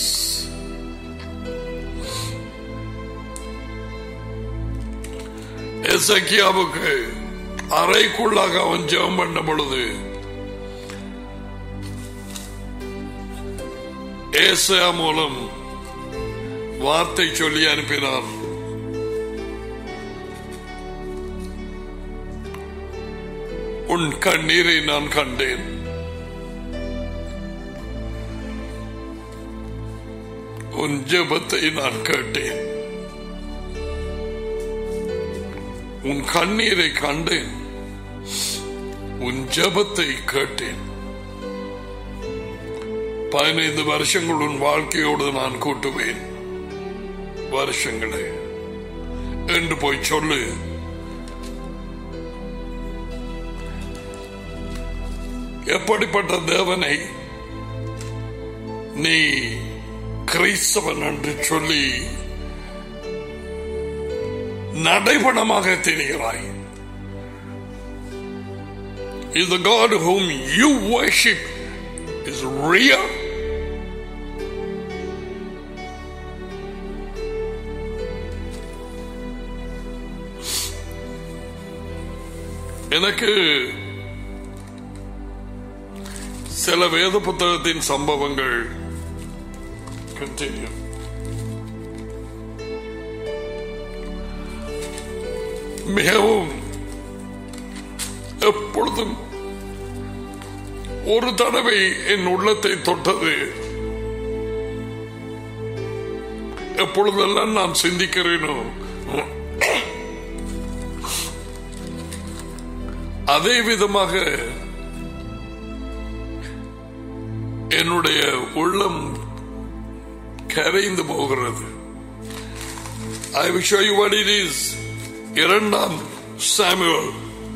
எசேக்கியாவுக்கு அறைக்குள்ளாக அவன் ஜெபம் பண்ண பொழுது ஏசாயா மூலம் வார்த்தை சொல்லி அனுப்பினார். உன் கண்ணீரை நான் கண்டேன், உன் ஜெபத்தை நான் கேட்டேன். உன் கண்ணீரை கண்டேன், உன் ஜெபத்தை கேட்டேன். 15 வருஷங்கள் உன் வாழ்க்கையோடு நான் கூட்டுவேன் வருஷங்களே என்று போய் சொல்லு. எப்படிப்பட்ட தேவனை நீ கிறிஸ்தவன் என்று சொல்லி நடைபணமாக தெரிகிறாய்? Is the God whom you worship is real? எனக்கு சில வேத புத்தகத்தின் சம்பவங்கள் continue. மிகவும் எப்பொழுதும் ஒரு தடவை என் உள்ளத்தை தொட்டது. எப்பொழுதெல்லாம் நான் சிந்திக்கிறேனோ அதே விதமாக என்னுடைய உள்ளம் கரைந்து போகிறது. I will show you what it is. 2 Samuel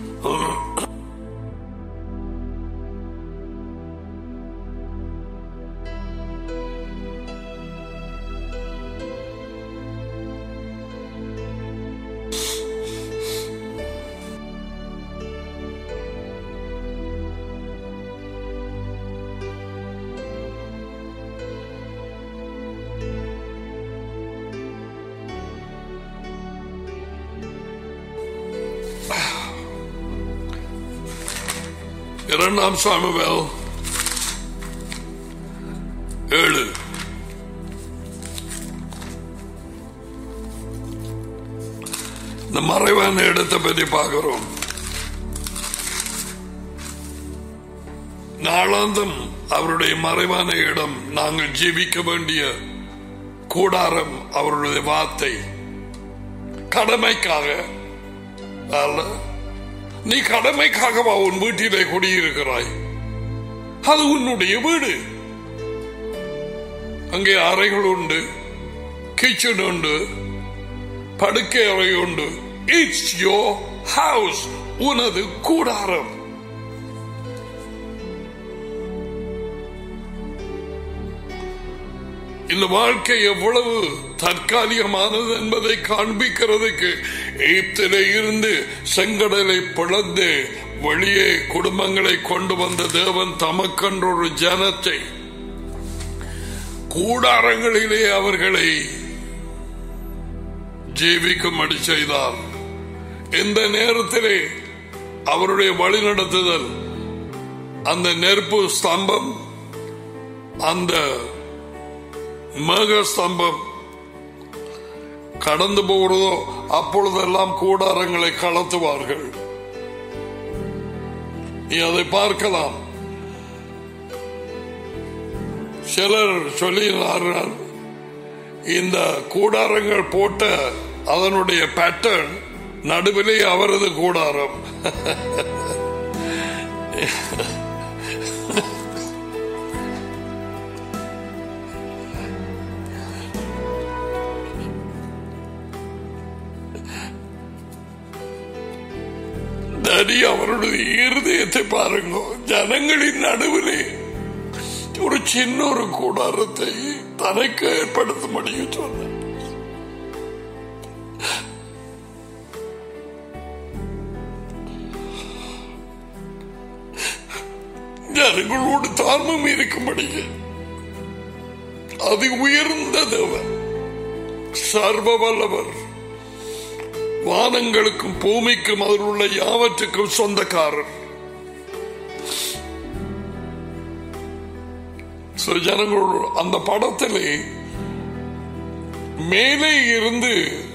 Samuel 7. இந்த மறைவான இடத்தை பற்றி பார்க்கிறோம். நாளாந்தம் அவருடைய மறைவான இடம், நாங்கள் ஜீவிக்க வேண்டிய கூடாரம், அவருடைய வார்த்தை. கடமைக்காக அல்ல, நீ கடமைக்காகவா உன் வீட்டிலே குடியிருக்கிறாய்? அது உன்னுடைய வீடு. அங்கே அறைகள் உண்டு, கிச்சன் உண்டு, படுக்கை அறை உண்டு. இட்ஸ் யோர் ஹவுஸ், உனது கூடாரம். இந்த வாழ்க்கை எவ்வளவு தற்காலிகமானது என்பதை காண்பிக்கிறதுக்கு எகிப்திலே இருந்து செங்கடலை பிளந்து வெளியே குடும்பங்களை கொண்டு வந்த தேவன் தமக்கென்ற ஒரு ஜனத்தை கூடாரங்களிலே அவர்களை ஜீவிக்கும்படி செய்தார். இந்த நேரத்திலே அவருடைய வழிநடத்துதல், அந்த நெருப்பு ஸ்தம்பம், அந்த மேக ஸ்தம்பம் கடந்து போகிறதோ அப்பொழுதெல்லாம் கூடாரங்களை கலத்துவார்கள். நீ அதை பார்க்கலாம். சிலர் சொல்லினார்கள், இந்த கூடாரங்கள் போட்ட அதனுடைய பேட்டர்ன் நடுவிலே அவரது கூடாரம். அவருடைய இருதயத்தை பாருங்க. ஜனங்களின் நடுவிலே ஒரு சின்ன ஒரு கூடாரத்தை தனக்கு ஏற்படுத்த முடியும் சொன்ன. ஜனங்களோடு தாழ்மம் இருக்கும்படி அது உயர்ந்த தேவன், சர்வ வல்லவர், வானங்களுக்கும் பூமிக்கும் அதில் உள்ள யாவற்றுக்கும் சொந்தக்காரர். ஜனங்களோடு அந்த படத்திலே மேலே இருந்து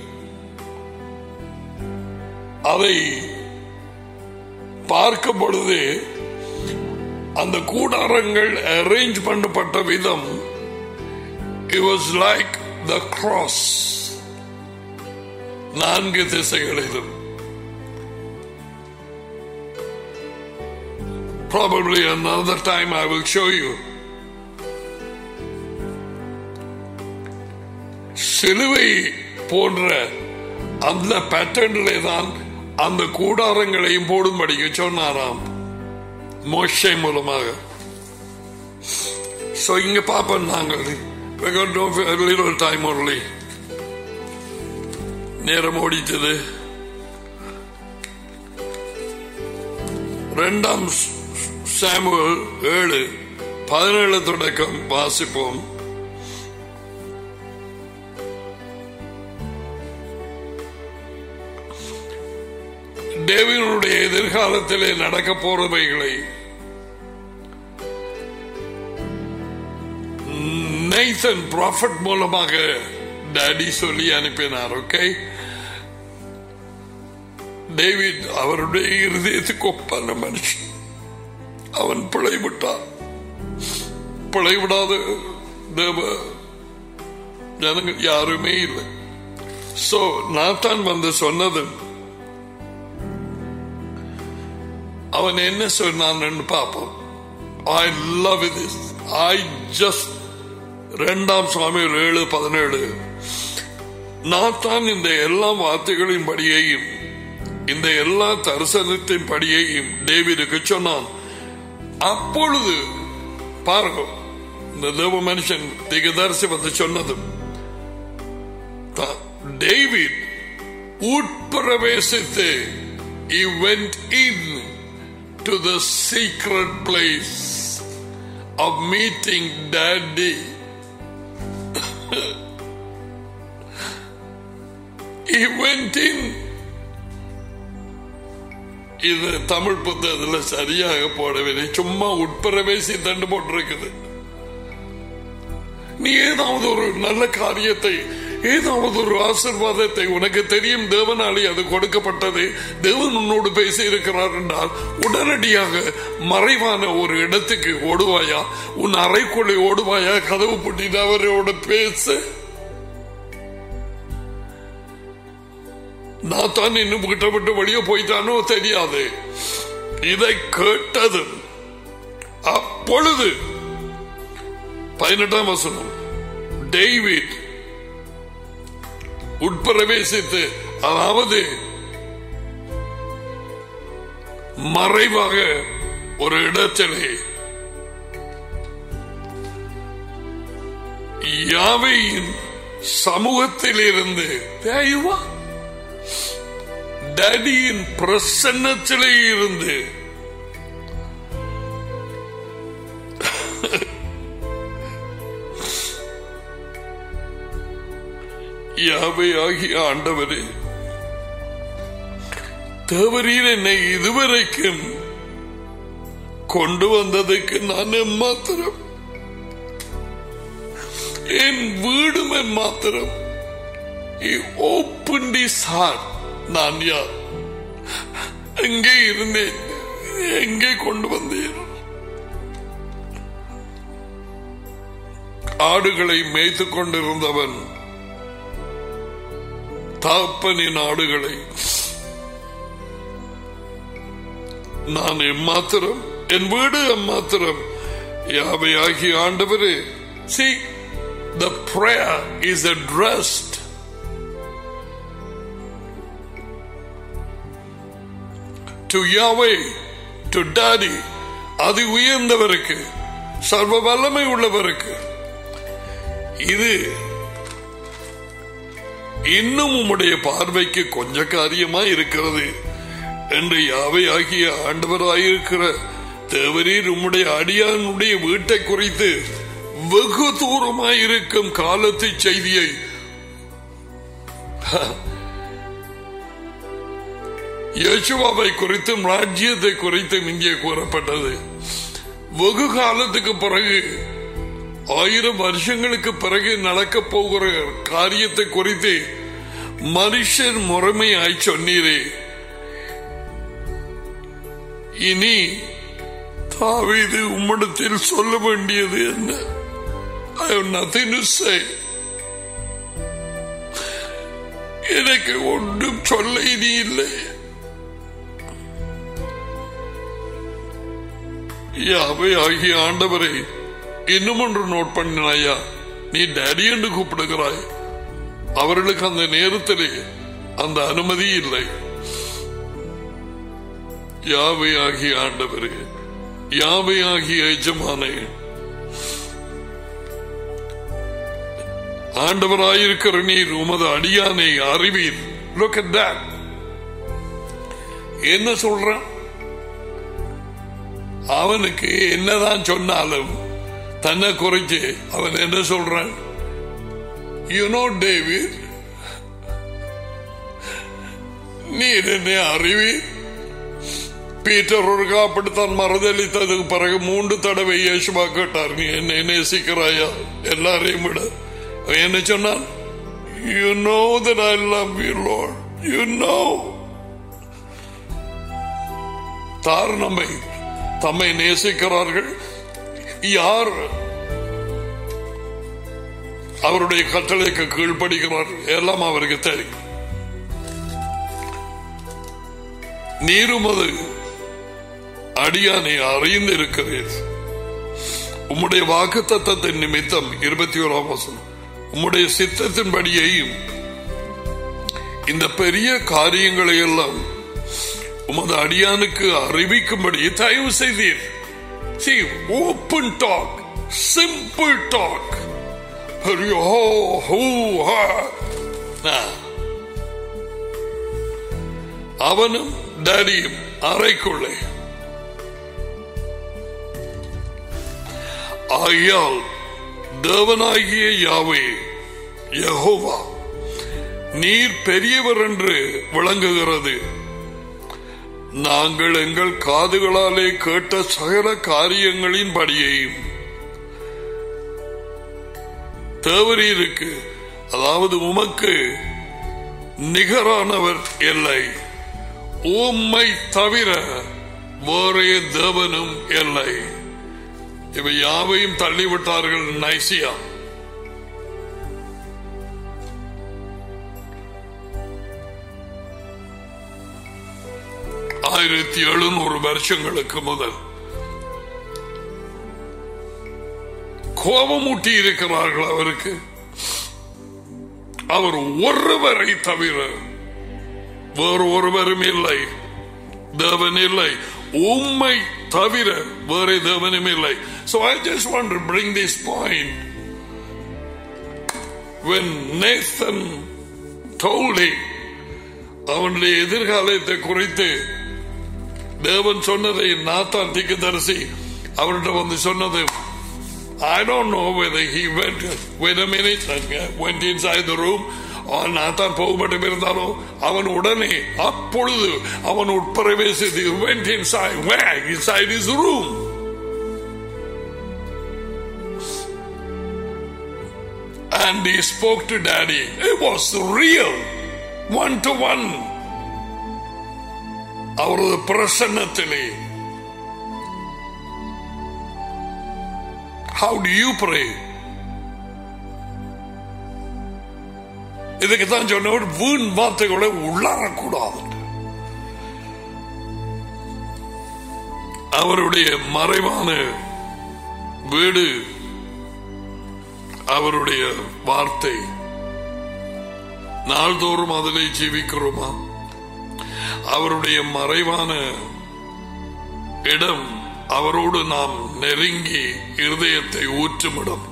அதை பார்க்கும் பொழுது அந்த கூடாரங்கள் அரேஞ்ச் பண்ணப்பட்ட விதம், it was like the cross. 4 திசைகளிலும் Probably another time I will show you. சிலுவை போன்ற அந்த பேட்டர்னிலே தான் அந்த கூடாரங்களையும் போடும்படிக்கு சொன்னாராம் மோசே மூலமாக. So இங்க பாப்போம் நாங்கள். We got a little time only. நேரம் ஓடித்தது. 2 சாமுவேல் 7:17 தொடக்கம் வாசிப்போம். தேவனுடைய எதிர்காலத்திலே நடக்க போறவைகளை நேசன் ப்ராஃபட் மூலமாக டாடி சொல்லி அனுப்பினார். ஓகே, டேவிட் அவருடைய இருதயத்துக்கு ஒப்பான மனுஷன். அவன் பிழைவிட்டான். பிழைவிடாத தேவ ஜனங்கள் யாருமே இல்லை. சோ நாத்தான் வந்து சொன்னது, அவன் என்ன சொன்னான்னு பார்ப்போம். I love this. I just 2 Samuel 7:17 Nathan இந்த எல்லா வார்த்தைகளின் படியையும் இந்த எல்லா தரிசனத்தின் படியையும் டேவிடுக்கு சொன்னான். அப்பொழுது பாருங்க, இந்த தேவ மனுஷன் திகதரிசி வந்து சொன்னது, டேவிட் உட்பிரவேசித்து he went in to the secret place of meeting daddy. He went in. இது தமிழ் புத்தகத்தில் சரியாக போடவில்லை, சும்மா உட்பிரவேசி தண்டு போட்டிருக்குது. நீ ஏதாவது ஒரு நல்ல காரியத்தை, ஏதாவது ஒரு ஆசீர்வாதத்தை உனக்கு தெரியும் தேவனாலே அது கொடுக்கப்பட்டது, தேவன் உன்னோடு பேசி இருக்கிறார் என்றால் உடனடியாக மறைவான ஒரு இடத்துக்கு ஓடுவாயா? உன் அறைக்குள்ளே ஓடுவாயா? கதவு பூட்டிட்டு அவரோட பேச? நான் தான் இன்னும் கிட்ட விட்டு வெளியே போயிட்டானோ தெரியாது. இதை கேட்டது அப்பொழுது 18ஆம் வசனம், டேவிட் உட்பிரவேசித்து, அதாவது மறைவாக ஒரு இடத்திலே யாவையின் சமூகத்தில் இருந்து டாடியின் பிரசன்னத்திலே இருந்து யாவை ஆகிய ஆண்டவரே, தேவரீர் என்னை இதுவரைக்கும் கொண்டு வந்ததுக்கு நான் எம்மாத்திரம், என் வீடும் எம்மாத்திரம். He opened his heart. நான் யார்? எங்கே இருந்தேன்? எங்கே கொண்டு வந்தேன்? ஆடுகளை மேய்த்துக் கொண்டிருந்தவன் தாப்பனின் ஆடுகளை நான் எம்மாத்திரம், என் வீடு எம்மாத்திரம். யாவை ஆகிய ஆண்டவரே. See, the prayer is addressed to Yahweh, to Daddy, அது உயர்ந்தவருக்கு, சர்வ வல்லமை உள்ளவருக்கு. இது இன்னும் உம்முடைய பார்வைக்கு கொஞ்ச காரியமா இருக்கிறது என்று யாவை ஆகிய ஆண்டவராயிருக்கிற தேவரீர் உம்முடைய அடியானுடைய வீட்டை குறித்து வெகு தூரமாயிருக்கும் காலத்து செய்தியை யேசுவாவை குறித்தும் ராஜ்யத்தை குறித்தும் இங்கே கூறப்பட்டது. வெகு காலத்துக்கு பிறகு, 1000 வருஷங்களுக்கு பிறகு நடக்க போகிற காரியத்தை குறித்து மனுஷர் முறைமையாய் சொன்னீரே. இனி தாவீது உம்மிடத்தில் சொல்ல வேண்டியது என்ன? I have nothing to say. எனக்கு ஒன்றும் சொல்ல இனி இல்லை. யாவே ஆகிய ஆண்டவரை இன்னும் ஒன்று நோட் பண்ணினாயா, நீ டேடி என்று கூப்பிடுகிறாய். அவர்களுக்கு அந்த நேரத்திலே அந்த அனுமதி இல்லை. யாவே ஆகிய ஆண்டவரே, யாவே ஆகிய எஜமானே, ஆண்டவராயிருக்கிற நீர் உமது அடியானை அறிவீர். Look at that. என்ன சொல்றான்? அவனுக்கு என்னதான் சொன்னாலும் தன்னை குறைச்சு அவன் என்ன சொல்றான்? You know David, நீர் என்னை அறிவீர். பீட்டர் ஒரு காப்பிடுத்தான் மறுதளித்ததுக்கு பிறகு 3 தடவை இயேசுவா கேட்டார், நீ என்னை நேசிக்கிறாயா எல்லாரையும் விட? என்ன சொன்னான்? You know that I love you, Lord. You know. தார் தம்மை நேசிக்கிறார்கள். யார் அவருடைய கட்டளைக்கு கீழ்ப்படுகிறார் எல்லாம் அவருக்கு தெரியும். நீருமது அடியானை அறிந்திருக்கிறீர். உம்முடைய வாக்குத்தத்தத்தின் நிமித்தம் 21ஆம் வசனம், உம்முடைய சித்தத்தின்படியையும் இந்த பெரிய காரியங்களை எல்லாம் உமது அடியானுக்கு அறிவிக்கும்படி தயவு செய்தீர். See, open talk, simple talk. அவனும் டேடியும் அறைக்குள்ளே. ஆகையால் தேவனாகிய யாவே யெகோவா நீர் பெரியவர் என்று விளங்குகிறது. நாங்கள் எங்கள் காதுகளாலே கேட்ட சகல காரியங்களின் படியையும் தேவரீருக்கு, அதாவது உமக்கு நிகரானவர் இல்லை, உம்மை தவிர வேறே தேவனும் இல்லை. இவை யாவையும் தள்ளிவிட்டார்கள் நைசியா. ஆயிரத்தி 700 வருஷங்களுக்கு முதல் கோபமூட்டி இருக்கிறார்கள் அவருக்கு. அவர் ஒருவரை தவிர வேறு ஒருவரும் இல்லை, தேவன் இல்லை, உம்மை தவிர வேறு தேவனும் இல்லை. So I just want to bring this point. When Nathan told him அவனுடைய எதிர்காலத்தை குறித்து தேவன் சொன்னதை நாத்தான் தீர்க்கதரிசி அவர்கிட்ட வந்து சொன்னது, I don't know whether he wait a minute and went inside the room or Nathan போக மட்டும் இருந்தாலோ, அவன் உடனே அப்பொழுது அவன் உட்பிரவேசித்து went inside, where? Inside his room. And he spoke to daddy. It was real, one to one. அவரது பிரசன்னத்திலே. How do you pray? இதுக்கு தான் சொன்னவர் வீண் வார்த்தைகளை உள்ளாரக்கூடாது. அவருடைய மறைவான வீடு அவருடைய வார்த்தை. நாள்தோறும் அதிலே ஜீவிக்கிறோமா? அவருடைய மறைவான இடம் அவரோடு நாம் நெருங்கி இருதயத்தை ஊற்றுமிடம்.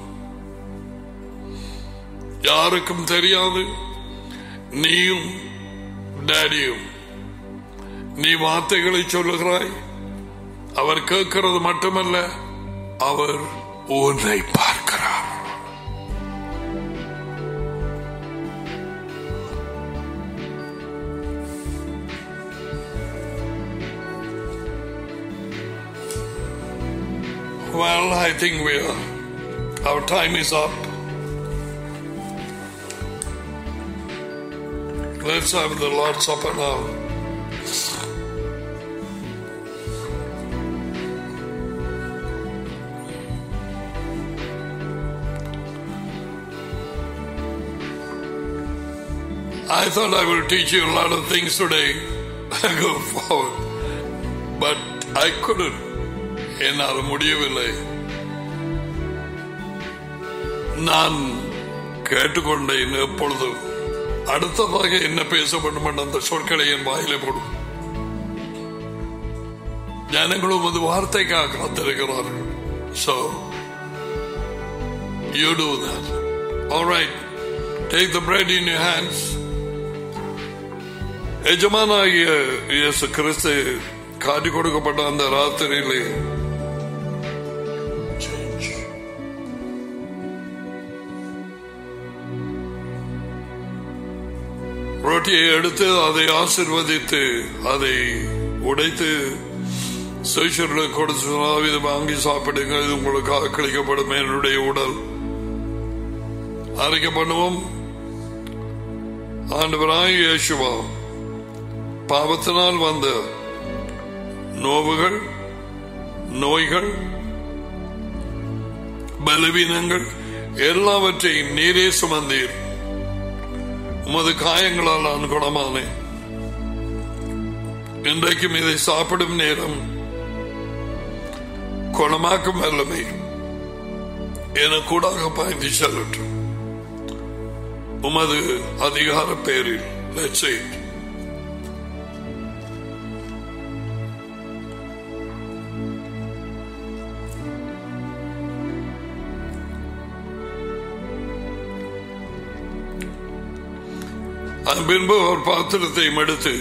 யாருக்கும் தெரியாது. நீயும் டேடியும் நீ வார்த்தைகளை சொல்லுகிறாய், அவர் கேட்கிறது மட்டுமல்ல, அவர் உன்னை பார்க்கிறார். Well, I think our time is up. Let's have the Lord's Supper now. I thought I will teach you a lot of things today. Go forward. But I couldn't. என்னால் முடியவில்லை. நான் கேட்டுக்கொண்டேன். எப்பொழுதும் அடுத்ததாக என்ன பேச வேண்டும் என்ற அந்த சொற்களை என் வாயிலே போடும். ஜனங்களும் அது வார்த்தைக்காக காத்திருக்கிறார்கள். So you do that. All right, take the bread in your hands. எஜமானாகிய இயேசு கிறிஸ்து காட்டி கொடுக்கப்பட்ட அந்த ராத்திரியிலே ரொட்டியை எடுத்து அதை ஆசீர்வதித்து அதை உடைத்து சீஷர்களுக்கு கொடுத்து இதை வாங்கி சாப்பிடுங்க, இது உங்களுக்காக கிடைக்கப்படும் என்னுடைய உடல். அறிக்கை பண்ணுவோம். ஆண்டவராய் இயேசுவா, பாவத்தினால் வந்த நோவுகள், நோய்கள், பலவீனங்கள் எல்லாவற்றையும் நீரே சுமந்தீர். உமது காயங்களால் நான் குணமானேன். இன்றைக்கும் இதை சாப்பிடும் நேரம் குணமாக்கும் வல்லமை எனக்கூடாக பாய்ந்து செல்லட்டும். உமது அதிகார பேரில் let's say it. பின்பு ஒரு பாத்திரத்தை எடுத்து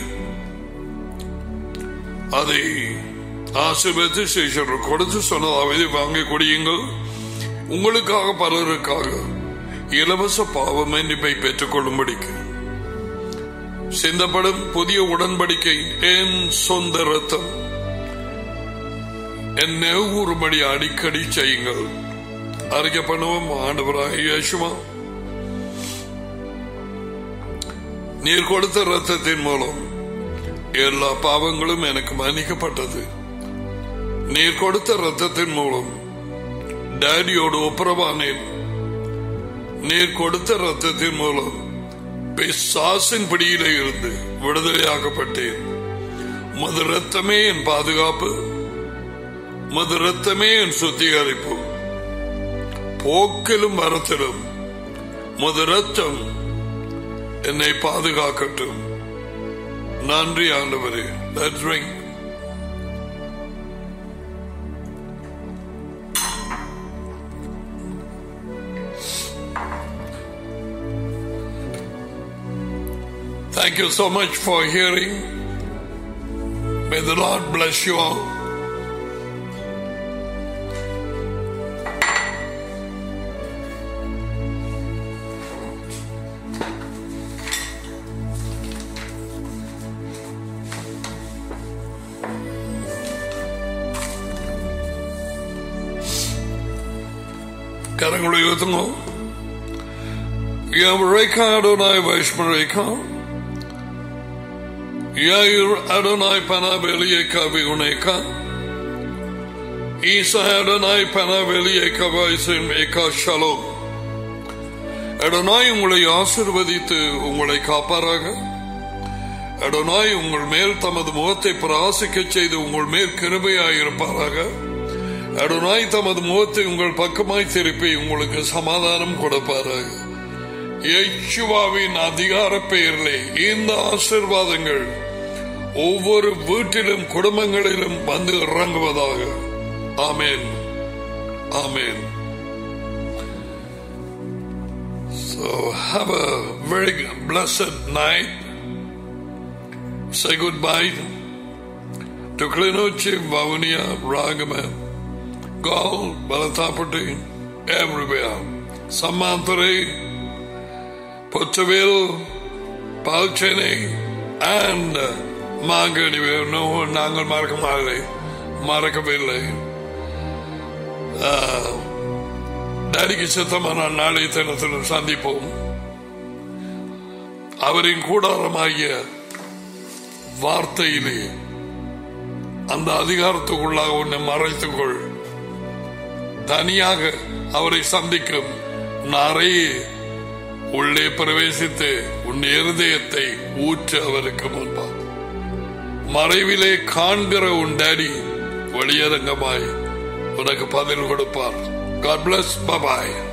அதை ஆசீர்வதித்து சீஷர்கள் கொடுத்து சொன்னதாவது, வாங்கி குடியுங்கள், உங்களுக்காக பலருக்காக இலவச பாவ மன்னிப்பை பெற்றுக் கொள்ளும்படிக்கு சிந்தப்படும் புதிய உடன்படிக்கை என் சொந்த ரத்தம். என்னை கூறும்படி அடிக்கடி செய்யுங்கள். அறிக்கை பண்ணுவோம். ஆண்டவராகிய இயேசுவா, நீர் கொடுத்த ரத்தத்தின் மூலம் எல்லா பாவங்களும் எனக்கு மன்னிக்கப்பட்டது. நீர் கொடுத்த ரத்தத்தின் மூலம் டாடியோடு ஒப்புரவானேன். நீர் கொடுத்த ரத்தத்தின் மூலம் பிசாசின் பிடியிலே இருந்து விடுதலையாக்கப்பட்டேன். மது ரத்தமே என் பாதுகாப்பு, மது ரத்தமே என் சுத்திகரிப்பு. போக்கிலும் மரத்திலும் மது ரத்தம் என்னை பாதுகாக்கட்டும். நன்றி ஆண்டவரே. Let's drink. Thank you so much for hearing. May the Lord bless you all. கரங்களை உயர்த்துங்க. Yavreka Adonai Vaishmareka, Yair Adonai Panabelieka Viuneka, Isa Adonai Panabelieka Vaisim Eka Shalom. Adonai உங்களை ஆசீர்வதித்து உங்களை காப்பாராக. Adonai உங்கள் மேல் தமது முகத்தை பிரகாசிக்கச் செய்து உங்கள் மேல் கிருபையாயிருப்பாராக. Adonai தமது முகத்தை உங்கள் பக்கமாய் திருப்பி உங்களுக்கு சமாதானம் கொடுப்பாராக. இயேசுவின் அதிகார பெயரிலே இந்த ஆசீர்வாதங்கள் ஒவ்வொரு வீட்டிலும் குடும்பங்களிலும் வந்து இறங்குவதாக. ஆமென், ஆமென். So have a very blessed night. Say goodbye to Clinucci, Vavonia, Ragama, Gaul, Balatapati, everywhere. Samantare, Potterville, Palchene, and Mangani. No, Nangal Markamale, Marakaville. Daddy Satamana Nali Tenathan Sandipom. அவரின் கூடாரமாகிய வார்த்தையிலே அந்த அதிகாரத்துக்குள்ளாக உன்னை மறைத்துக்கொள். தனியாக அவரை சந்திக்கும் நிறைய உள்ளே பிரவேசித்து உன் இருதயத்தை ஊற்று அவருக்கு முன்பாக. மறைவிலே காண்கிற உன் டாடி வெளியரங்கமாய் உனக்கு பதில் கொடுப்பார். God bless. Bye bye.